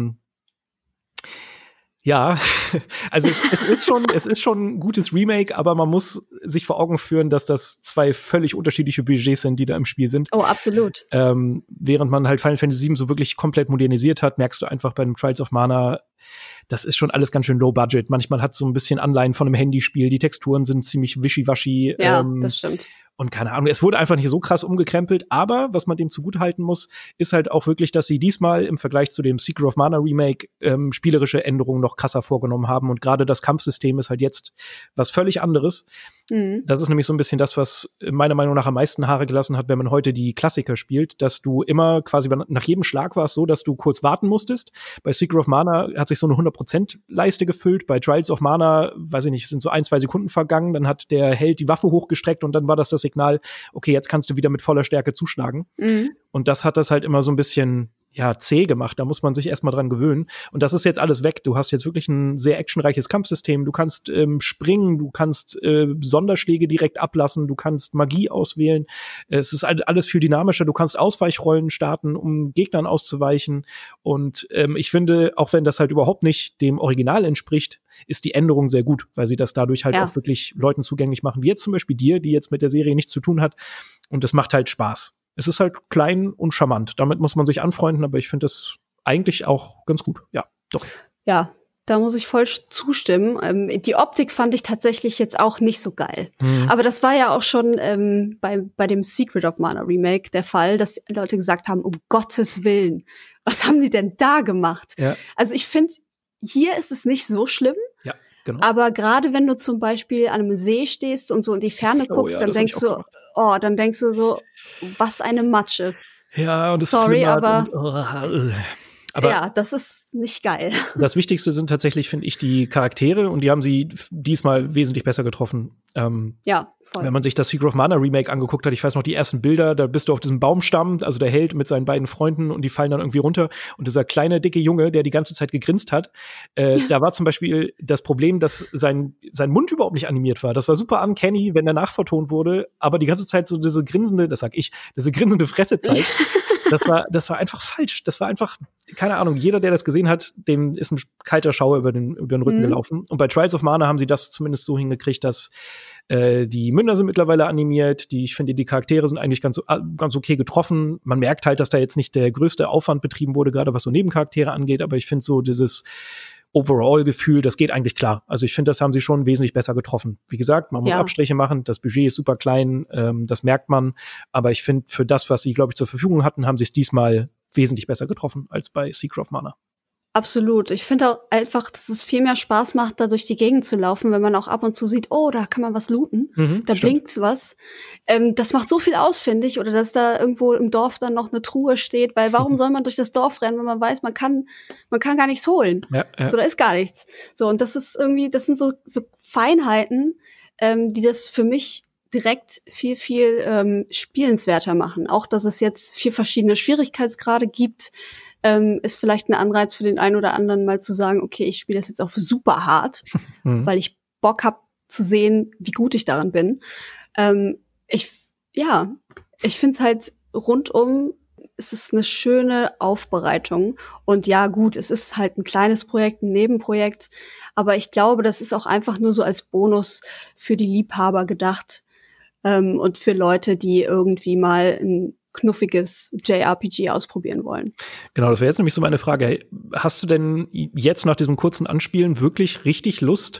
ja, also es ist schon ein gutes Remake, aber man muss sich vor Augen führen, dass das 2 völlig unterschiedliche Budgets sind, die da im Spiel sind. Oh, absolut. Während man halt Final Fantasy VII so wirklich komplett modernisiert hat, merkst du einfach bei dem Trials of Mana, das ist schon alles ganz schön low budget. Manchmal hat so ein bisschen Anleihen von einem Handyspiel. Die Texturen sind ziemlich wischiwaschi. Ja, das stimmt. Und keine Ahnung, es wurde einfach nicht so krass umgekrempelt, aber was man dem zugutehalten muss, ist halt auch wirklich, dass sie diesmal im Vergleich zu dem Secret of Mana Remake spielerische Änderungen noch krasser vorgenommen haben und gerade das Kampfsystem ist halt jetzt was völlig anderes. Das ist nämlich so ein bisschen das, was meiner Meinung nach am meisten Haare gelassen hat, wenn man heute die Klassiker spielt, dass du immer quasi nach jedem Schlag war es so, dass du kurz warten musstest. Bei Secret of Mana hat sich so eine 100% Leiste gefüllt. Bei Trials of Mana, weiß ich nicht, sind so 1-2 Sekunden vergangen. Dann hat der Held die Waffe hochgestreckt und dann war das Signal, okay, jetzt kannst du wieder mit voller Stärke zuschlagen. Und das hat das halt immer so ein bisschen zäh gemacht. Da muss man sich erstmal dran gewöhnen. Und das ist jetzt alles weg. Du hast jetzt wirklich ein sehr actionreiches Kampfsystem. Du kannst springen, du kannst Sonderschläge direkt ablassen, du kannst Magie auswählen. Es ist alles viel dynamischer. Du kannst Ausweichrollen starten, um Gegnern auszuweichen. Und ich finde, auch wenn das halt überhaupt nicht dem Original entspricht, ist die Änderung sehr gut, weil sie das dadurch halt auch wirklich Leuten zugänglich machen, wie jetzt zum Beispiel dir, die jetzt mit der Serie nichts zu tun hat. Und das macht halt Spaß. Es ist halt klein und charmant. Damit muss man sich anfreunden, aber ich finde das eigentlich auch ganz gut. Ja, doch. Ja, da muss ich voll zustimmen. Die Optik fand ich tatsächlich jetzt auch nicht so geil. Aber das war ja auch schon bei dem Secret of Mana Remake der Fall, dass die Leute gesagt haben, um Gottes Willen, was haben die denn da gemacht? Ja. Also ich finde, hier ist es nicht so schlimm. Ja. Genau. Aber gerade wenn du zum Beispiel an einem See stehst und so in die Ferne guckst, dann denkst du so, was eine Matsche. Ja, und das Sorry, aber Aber ja, das ist nicht geil. Das Wichtigste sind tatsächlich, finde ich, die Charaktere, und die haben sie diesmal wesentlich besser getroffen. Ja, voll. Wenn man sich das Secret of Mana Remake angeguckt hat, ich weiß noch, die ersten Bilder, da bist du auf diesem Baumstamm, also der Held mit seinen beiden Freunden, und die fallen dann irgendwie runter. Und dieser kleine, dicke Junge, der die ganze Zeit gegrinst hat, da war zum Beispiel das Problem, dass sein Mund überhaupt nicht animiert war. Das war super uncanny, wenn er nachvertont wurde, aber die ganze Zeit so diese grinsende Fresse zeigt. Das war einfach falsch. Das war einfach, keine Ahnung, jeder, der das gesehen hat, dem ist ein kalter Schauer über den Rücken gelaufen. Und bei Trials of Mana haben sie das zumindest so hingekriegt, dass die Münder sind mittlerweile animiert. Ich finde, die Charaktere sind eigentlich ganz okay getroffen. Man merkt halt, dass da jetzt nicht der größte Aufwand betrieben wurde, gerade was so Nebencharaktere angeht. Aber ich finde so dieses Overall-Gefühl, das geht eigentlich klar. Also ich finde, das haben sie schon wesentlich besser getroffen. Wie gesagt, man muss Abstriche machen, das Budget ist super klein, das merkt man. Aber ich finde, für das, was sie, glaube ich, zur Verfügung hatten, haben sie es diesmal wesentlich besser getroffen als bei Secret of Mana. Absolut. Ich finde auch einfach, dass es viel mehr Spaß macht, da durch die Gegend zu laufen, wenn man auch ab und zu sieht, oh, da kann man was looten, da blinkt was. Das macht so viel aus, finde ich, oder dass da irgendwo im Dorf dann noch eine Truhe steht, weil warum soll man durch das Dorf rennen, wenn man weiß, man kann gar nichts holen. Ja. So, da ist gar nichts. So, und das ist irgendwie, das sind so Feinheiten, die das für mich direkt viel, viel spielenswerter machen. Auch, dass es jetzt 4 verschiedene Schwierigkeitsgrade gibt, ist vielleicht ein Anreiz für den einen oder anderen, mal zu sagen, okay, ich spiele das jetzt auch super hart, weil ich Bock habe zu sehen, wie gut ich daran bin. Ich finde es halt rundum, es ist eine schöne Aufbereitung. Und ja, gut, es ist halt ein kleines Projekt, ein Nebenprojekt, aber ich glaube, das ist auch einfach nur so als Bonus für die Liebhaber gedacht, und für Leute, die irgendwie mal ein knuffiges JRPG ausprobieren wollen. Genau, das wäre jetzt nämlich so meine Frage. Hast du denn jetzt nach diesem kurzen Anspielen wirklich richtig Lust?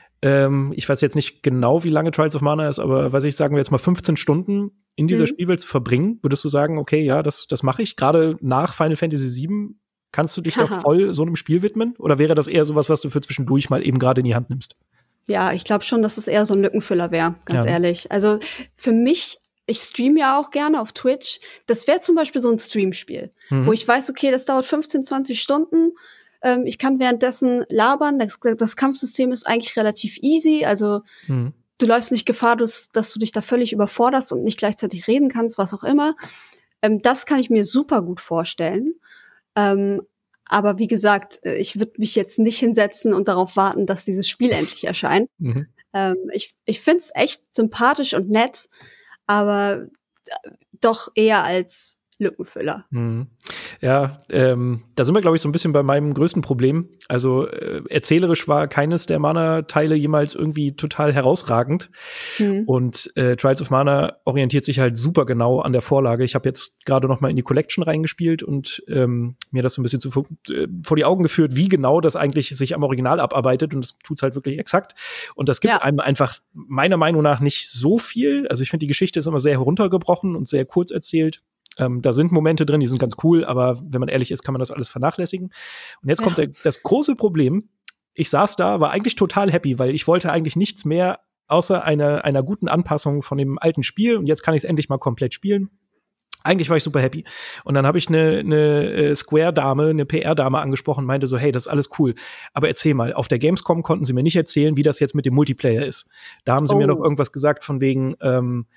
Ich weiß jetzt nicht genau, wie lange Trials of Mana ist, aber sagen wir jetzt mal 15 Stunden in dieser Spielwelt zu verbringen. Würdest du sagen, okay, ja, das mache ich? Gerade nach Final Fantasy VII, kannst du dich da voll so einem Spiel widmen? Oder wäre das eher sowas, was du für zwischendurch mal eben gerade in die Hand nimmst? Ja, ich glaube schon, dass es eher so ein Lückenfüller wäre, ganz ehrlich. Also für mich, ich streame ja auch gerne auf Twitch. Das wäre zum Beispiel so ein Streamspiel, wo ich weiß, okay, das dauert 15, 20 Stunden. Ich kann währenddessen labern. Das Kampfsystem ist eigentlich relativ easy. Also du läufst nicht Gefahr, dass du dich da völlig überforderst und nicht gleichzeitig reden kannst, was auch immer. Das kann ich mir super gut vorstellen. Aber wie gesagt, ich würde mich jetzt nicht hinsetzen und darauf warten, dass dieses Spiel endlich erscheint. Ich finde es echt sympathisch und nett, aber doch eher als Lückenfüller. Ja, da sind wir, glaube ich, so ein bisschen bei meinem größten Problem. Also erzählerisch war keines der Mana-Teile jemals irgendwie total herausragend. Und Trials of Mana orientiert sich halt super genau an der Vorlage. Ich habe jetzt gerade noch mal in die Collection reingespielt und mir das so ein bisschen vor die Augen geführt, wie genau das eigentlich sich am Original abarbeitet. Und das tut's halt wirklich exakt. Und das gibt einem einfach meiner Meinung nach nicht so viel. Also ich finde, die Geschichte ist immer sehr heruntergebrochen und sehr kurz erzählt. Da sind Momente drin, die sind ganz cool, aber wenn man ehrlich ist, kann man das alles vernachlässigen. Und jetzt kommt das große Problem. Ich saß da, war eigentlich total happy, weil ich wollte eigentlich nichts mehr außer einer guten Anpassung von dem alten Spiel. Und jetzt kann ich es endlich mal komplett spielen. Eigentlich war ich super happy. Und dann habe ich eine Square-Dame, eine PR-Dame angesprochen und meinte so, hey, das ist alles cool. Aber erzähl mal, auf der Gamescom konnten sie mir nicht erzählen, wie das jetzt mit dem Multiplayer ist. Da haben sie mir noch irgendwas gesagt von wegen,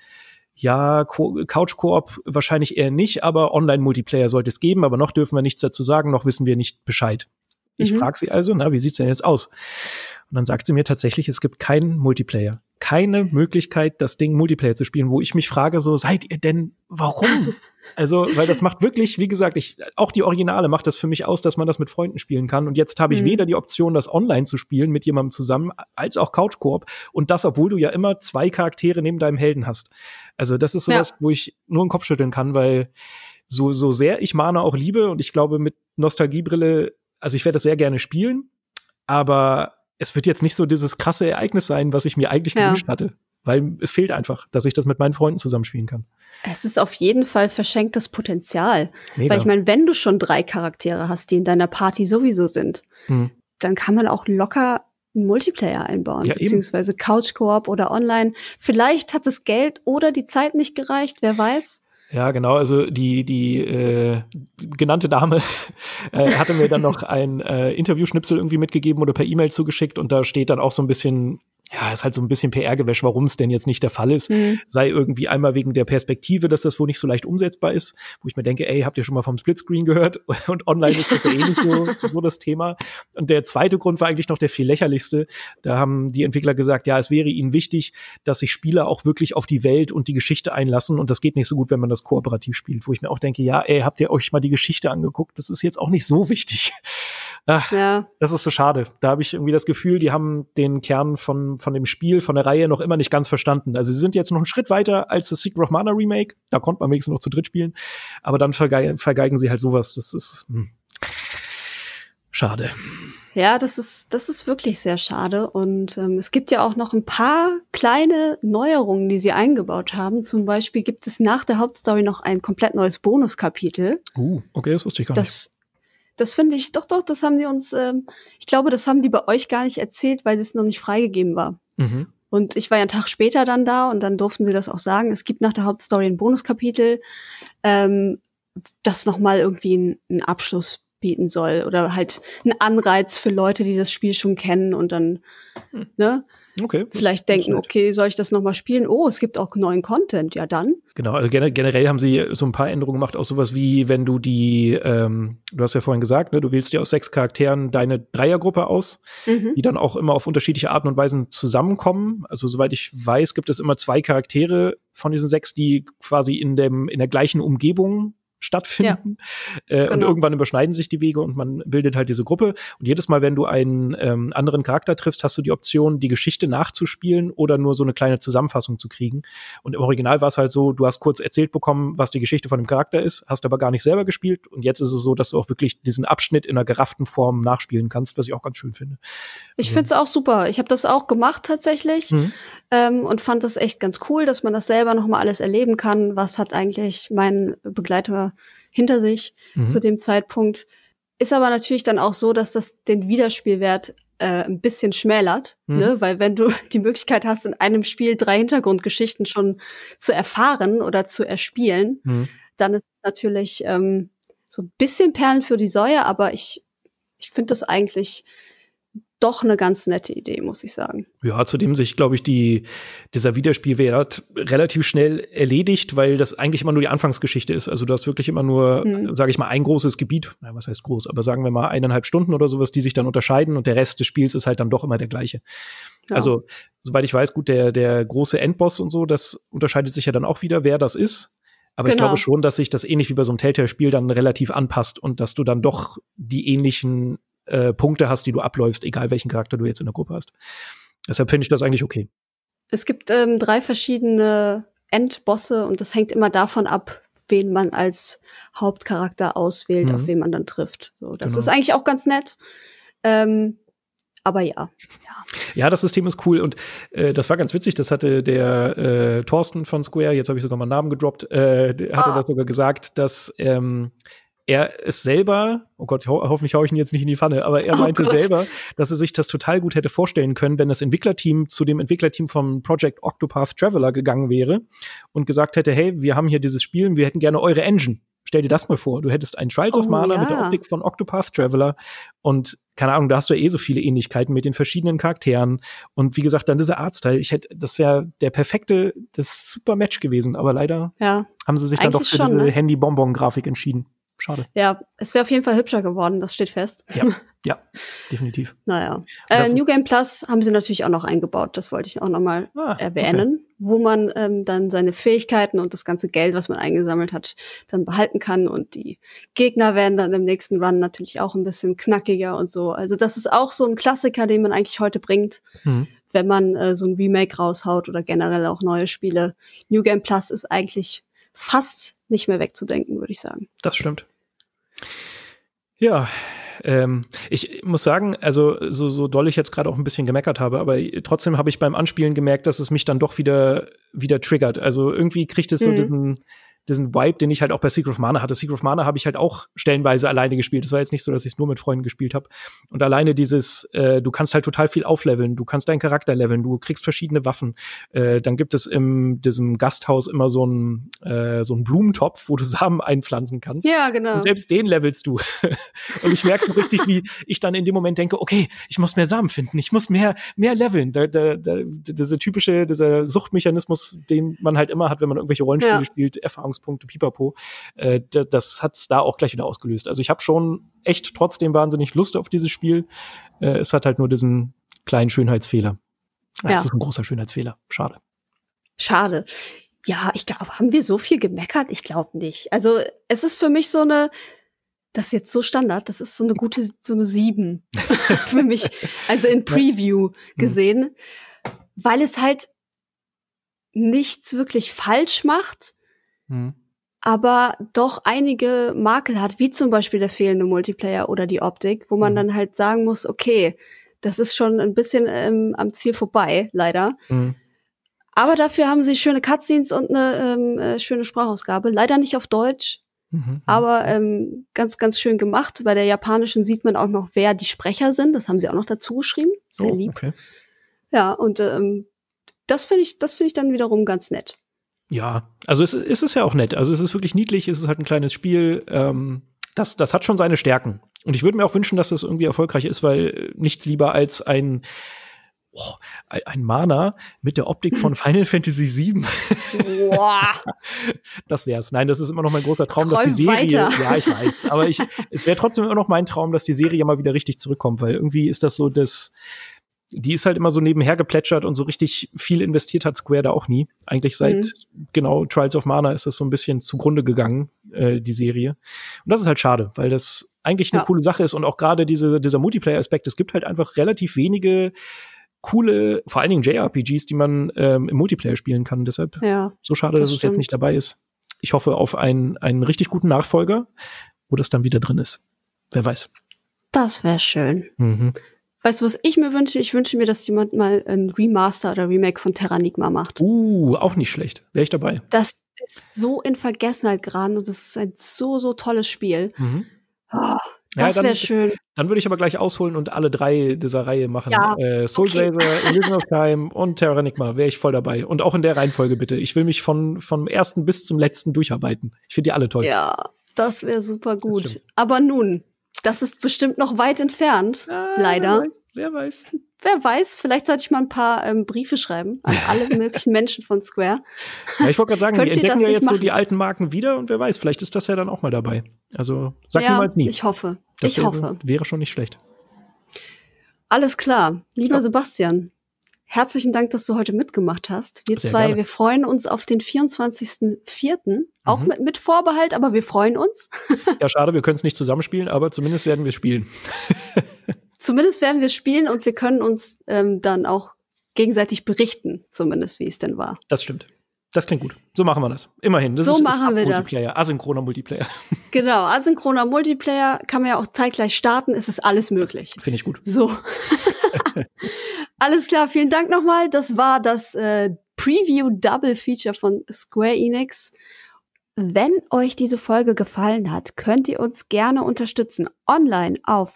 ja, Couch-Koop wahrscheinlich eher nicht, aber Online-Multiplayer sollte es geben, aber noch dürfen wir nichts dazu sagen, noch wissen wir nicht Bescheid. Ich frage sie also, wie sieht's denn jetzt aus? Und dann sagt sie mir tatsächlich, es gibt keinen Multiplayer. Keine Möglichkeit, das Ding Multiplayer zu spielen, wo ich mich frage, so, seid ihr denn, warum? Also, weil das macht wirklich, wie gesagt, auch die Originale macht das für mich aus, dass man das mit Freunden spielen kann. Und jetzt habe ich weder die Option, das online zu spielen mit jemandem zusammen, als auch Couch-Koop. Und das, obwohl du ja immer 2 Charaktere neben deinem Helden hast. Also, das ist sowas, wo ich nur den Kopf schütteln kann, weil so sehr ich Mana auch liebe und ich glaube, mit Nostalgiebrille, also ich werde das sehr gerne spielen, aber es wird jetzt nicht so dieses krasse Ereignis sein, was ich mir eigentlich gewünscht hatte. Weil es fehlt einfach, dass ich das mit meinen Freunden zusammenspielen kann. Es ist auf jeden Fall verschenktes Potenzial. Mega. Weil ich meine, wenn du schon 3 Charaktere hast, die in deiner Party sowieso sind, dann kann man auch locker einen Multiplayer einbauen, beziehungsweise Couch-Koop oder online. Vielleicht hat das Geld oder die Zeit nicht gereicht, wer weiß. Ja, genau, also die genannte Dame hatte mir dann noch ein Interviewschnipsel irgendwie mitgegeben oder per E-Mail zugeschickt und da steht dann auch so ein bisschen, ja, ist halt so ein bisschen PR-Gewäsch, warum es denn jetzt nicht der Fall ist. Sei irgendwie einmal wegen der Perspektive, dass das wohl nicht so leicht umsetzbar ist, wo ich mir denke, ey, habt ihr schon mal vom Splitscreen gehört? Und online ist das ja eh nicht so das Thema. Und der zweite Grund war eigentlich noch der viel lächerlichste. Da haben die Entwickler gesagt, ja, es wäre ihnen wichtig, dass sich Spieler auch wirklich auf die Welt und die Geschichte einlassen und das geht nicht so gut, wenn man das kooperativ spielt. Wo ich mir auch denke, ja, ey, habt ihr euch mal die Geschichte angeguckt? Das ist jetzt auch nicht so wichtig. Das ist so schade. Da habe ich irgendwie das Gefühl, die haben den Kern von dem Spiel, von der Reihe noch immer nicht ganz verstanden. Also sie sind jetzt noch einen Schritt weiter als das Secret of Mana Remake. Da konnte man wenigstens noch zu dritt spielen. Aber dann vergeigen sie halt sowas. Das ist schade. Ja, das ist wirklich sehr schade. Und es gibt ja auch noch ein paar kleine Neuerungen, die sie eingebaut haben. Zum Beispiel gibt es nach der Hauptstory noch ein komplett neues Bonuskapitel. Okay, das wusste ich gar nicht. Das finde ich, doch, das haben die uns, ich glaube, das haben die bei euch gar nicht erzählt, weil es noch nicht freigegeben war. Und ich war ja einen Tag später dann da und dann durften sie das auch sagen. Es gibt nach der Hauptstory ein Bonuskapitel, das nochmal irgendwie einen Abschluss bieten soll oder halt einen Anreiz für Leute, die das Spiel schon kennen und dann, Okay, vielleicht denken, okay, soll ich das nochmal spielen? Oh, es gibt auch neuen Content, ja dann. Genau, also generell haben sie so ein paar Änderungen gemacht, auch sowas wie, wenn du du hast ja vorhin gesagt, ne, du wählst dir aus 6 Charakteren deine Dreiergruppe aus, die dann auch immer auf unterschiedliche Arten und Weisen zusammenkommen. Also soweit ich weiß, gibt es immer 2 Charaktere von diesen 6, die quasi in der gleichen Umgebung stattfinden. Und irgendwann überschneiden sich die Wege und man bildet halt diese Gruppe. Und jedes Mal, wenn du einen anderen Charakter triffst, hast du die Option, die Geschichte nachzuspielen oder nur so eine kleine Zusammenfassung zu kriegen. Und im Original war es halt so, du hast kurz erzählt bekommen, was die Geschichte von dem Charakter ist, hast aber gar nicht selber gespielt. Und jetzt ist es so, dass du auch wirklich diesen Abschnitt in einer gerafften Form nachspielen kannst, was ich auch ganz schön finde. Ich finde es auch super. Ich habe das auch gemacht tatsächlich und fand das echt ganz cool, dass man das selber noch mal alles erleben kann. Was hat eigentlich mein Begleiter hinter sich zu dem Zeitpunkt. Ist aber natürlich dann auch so, dass das den Wiederspielwert ein bisschen schmälert, ne? Weil wenn du die Möglichkeit hast, in einem Spiel 3 Hintergrundgeschichten schon zu erfahren oder zu erspielen, dann ist es natürlich so ein bisschen Perlen für die Säue, aber ich finde das eigentlich doch eine ganz nette Idee, muss ich sagen. Ja, zudem sich, glaube ich, dieser Wiederspielwert relativ schnell erledigt, weil das eigentlich immer nur die Anfangsgeschichte ist. Also du hast wirklich immer nur, sage ich mal, ein großes Gebiet, was heißt groß, aber sagen wir mal 1,5 Stunden oder sowas, die sich dann unterscheiden und der Rest des Spiels ist halt dann doch immer der gleiche. Ja. Also, soweit ich weiß, gut, der große Endboss und so, das unterscheidet sich ja dann auch wieder, wer das ist. Aber ich glaube schon, dass sich das ähnlich wie bei so einem Telltale-Spiel dann relativ anpasst und dass du dann doch die ähnlichen Punkte hast, die du abläufst, egal welchen Charakter du jetzt in der Gruppe hast. Deshalb finde ich das eigentlich okay. Es gibt 3 verschiedene Endbosse und das hängt immer davon ab, wen man als Hauptcharakter auswählt, auf wen man dann trifft. So, das ist eigentlich auch ganz nett. Aber ja. Ja, das System ist cool und das war ganz witzig, das hatte der Thorsten von Square, jetzt habe ich sogar mal einen Namen gedroppt, hatte das sogar gesagt, dass er es selber, oh Gott, hoffentlich haue ich ihn jetzt nicht in die Pfanne, aber er meinte selber, dass er sich das total gut hätte vorstellen können, wenn das Entwicklerteam zu dem Entwicklerteam vom Project Octopath Traveler gegangen wäre und gesagt hätte, hey, wir haben hier dieses Spiel, wir hätten gerne eure Engine. Stell dir das mal vor, du hättest ein Trials of Mana mit der Optik von Octopath Traveler und keine Ahnung, da hast du ja so viele Ähnlichkeiten mit den verschiedenen Charakteren und wie gesagt, dann dieser Artstyle, das wäre das super Match gewesen, aber leider haben sie sich dann doch für diese Handy-Bonbon-Grafik entschieden. Schade. Ja, es wäre auf jeden Fall hübscher geworden, das steht fest. Ja, definitiv. Naja. New Game Plus haben sie natürlich auch noch eingebaut, das wollte ich auch noch mal erwähnen, wo man dann seine Fähigkeiten und das ganze Geld, was man eingesammelt hat, dann behalten kann und die Gegner werden dann im nächsten Run natürlich auch ein bisschen knackiger und so. Also das ist auch so ein Klassiker, den man eigentlich heute bringt, wenn man so ein Remake raushaut oder generell auch neue Spiele. New Game Plus ist eigentlich fast nicht mehr wegzudenken, würde ich sagen. Das stimmt. Ja, ich muss sagen, also so doll ich jetzt gerade auch ein bisschen gemeckert habe, aber trotzdem habe ich beim Anspielen gemerkt, dass es mich dann doch wieder triggert. Also irgendwie kriegt es so diesen Vibe, den ich halt auch bei Secret of Mana hatte. Secret of Mana habe ich halt auch stellenweise alleine gespielt. Es war jetzt nicht so, dass ich es nur mit Freunden gespielt habe. Und alleine dieses, du kannst halt total viel aufleveln, du kannst deinen Charakter leveln, du kriegst verschiedene Waffen. Dann gibt es in diesem Gasthaus immer so einen Blumentopf, wo du Samen einpflanzen kannst. Ja, genau. Und selbst den levelst du. Und ich merke so richtig, wie ich dann in dem Moment denke, okay, ich muss mehr Samen finden, ich muss mehr leveln. Dieser Suchtmechanismus, den man halt immer hat, wenn man irgendwelche Rollenspiele spielt, Erfahrungspunkte, Pipapo, das hat's da auch gleich wieder ausgelöst. Also ich habe schon echt trotzdem wahnsinnig Lust auf dieses Spiel. Es hat halt nur diesen kleinen Schönheitsfehler. Es ist ein großer Schönheitsfehler. Schade. Ja, ich glaube, haben wir so viel gemeckert? Ich glaube nicht. Also es ist für mich das ist jetzt so Standard, das ist so eine 7 für mich, also in Preview gesehen, weil es halt nichts wirklich falsch macht, aber doch einige Makel hat, wie zum Beispiel der fehlende Multiplayer oder die Optik, wo man dann halt sagen muss, okay, das ist schon ein bisschen am Ziel vorbei, leider. Aber dafür haben sie schöne Cutscenes und eine schöne Sprachausgabe. Leider nicht auf Deutsch, aber ganz, ganz schön gemacht. Bei der japanischen sieht man auch noch, wer die Sprecher sind. Das haben sie auch noch dazu geschrieben. Sehr lieb. Okay. Ja, und das finde ich dann wiederum ganz nett. Ja, also es ist ja auch nett. Also es ist wirklich niedlich, es ist halt ein kleines Spiel. Das hat schon seine Stärken. Und ich würde mir auch wünschen, dass das irgendwie erfolgreich ist, weil nichts lieber als ein Mana mit der Optik von Final Fantasy VII. Das wär's. Nein, das ist immer noch mein großer Traum, dass die Serie. Ja, ich weiß. Aber es wäre trotzdem immer noch mein Traum, dass die Serie mal wieder richtig zurückkommt, weil irgendwie ist das so, die ist halt immer so nebenher geplätschert und so richtig viel investiert hat Square da auch nie. Eigentlich seit genau Trials of Mana ist das so ein bisschen zugrunde gegangen, die Serie. Und das ist halt schade, weil das eigentlich eine coole Sache ist und auch gerade dieser Multiplayer-Aspekt. Es gibt halt einfach relativ wenige coole, vor allen Dingen JRPGs, die man im Multiplayer spielen kann. Deshalb so schade, dass es jetzt nicht dabei ist. Ich hoffe auf einen richtig guten Nachfolger, wo das dann wieder drin ist. Wer weiß. Das wäre schön. Weißt du, was ich mir wünsche? Ich wünsche mir, dass jemand mal ein Remaster oder Remake von Terranigma macht. Auch nicht schlecht. Wäre ich dabei. Das ist so in Vergessenheit geraten und das ist ein so tolles Spiel. Das wäre schön. Dann würde ich aber gleich ausholen und alle 3 dieser Reihe machen. Soul Blazer, Illusion of Time und Terranigma. Wäre ich voll dabei. Und auch in der Reihenfolge bitte. Ich will mich vom ersten bis zum letzten durcharbeiten. Ich finde die alle toll. Ja, das wäre super gut. Aber nun, das ist bestimmt noch weit entfernt, leider. Wer weiß. Wer weiß, vielleicht sollte ich mal ein paar Briefe schreiben an alle möglichen Menschen von Square. Ja, ich wollte gerade sagen, die entdecken ja jetzt so die alten Marken wieder und wer weiß, vielleicht ist das ja dann auch mal dabei. Also sag niemals nie. Ich hoffe. Das wäre schon nicht schlecht. Alles klar. Lieber Sebastian, herzlichen Dank, dass du heute mitgemacht hast. Wir Sehr zwei, gerne. wir freuen uns auf den 24.04. Auch mit Vorbehalt, aber wir freuen uns. Ja, schade, wir können es nicht zusammenspielen, aber zumindest werden wir spielen. Zumindest werden wir spielen und wir können uns dann auch gegenseitig berichten, zumindest wie es denn war. Das stimmt. Das klingt gut. So machen wir das. Immerhin. Das so ist machen wir Multiplayer, asynchroner Multiplayer. Genau, asynchroner Multiplayer kann man ja auch zeitgleich starten. Es ist alles möglich. Finde ich gut. So. Alles klar, vielen Dank nochmal. Das war das Preview-Double-Feature von Square Enix. Wenn euch diese Folge gefallen hat, könnt ihr uns gerne unterstützen. Online auf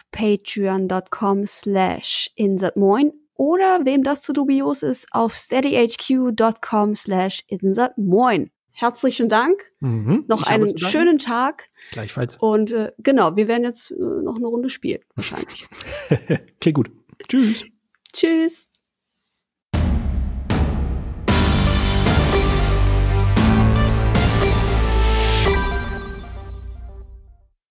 patreon.com/insatmoin oder wem das zu dubios ist, auf steadyhq.com/insatmoin. herzlichen Dank. Noch einen schönen Tag. Gleichfalls. Und genau, wir werden jetzt noch eine Runde spielen, wahrscheinlich. Klingt gut. Tschüss. Tschüss.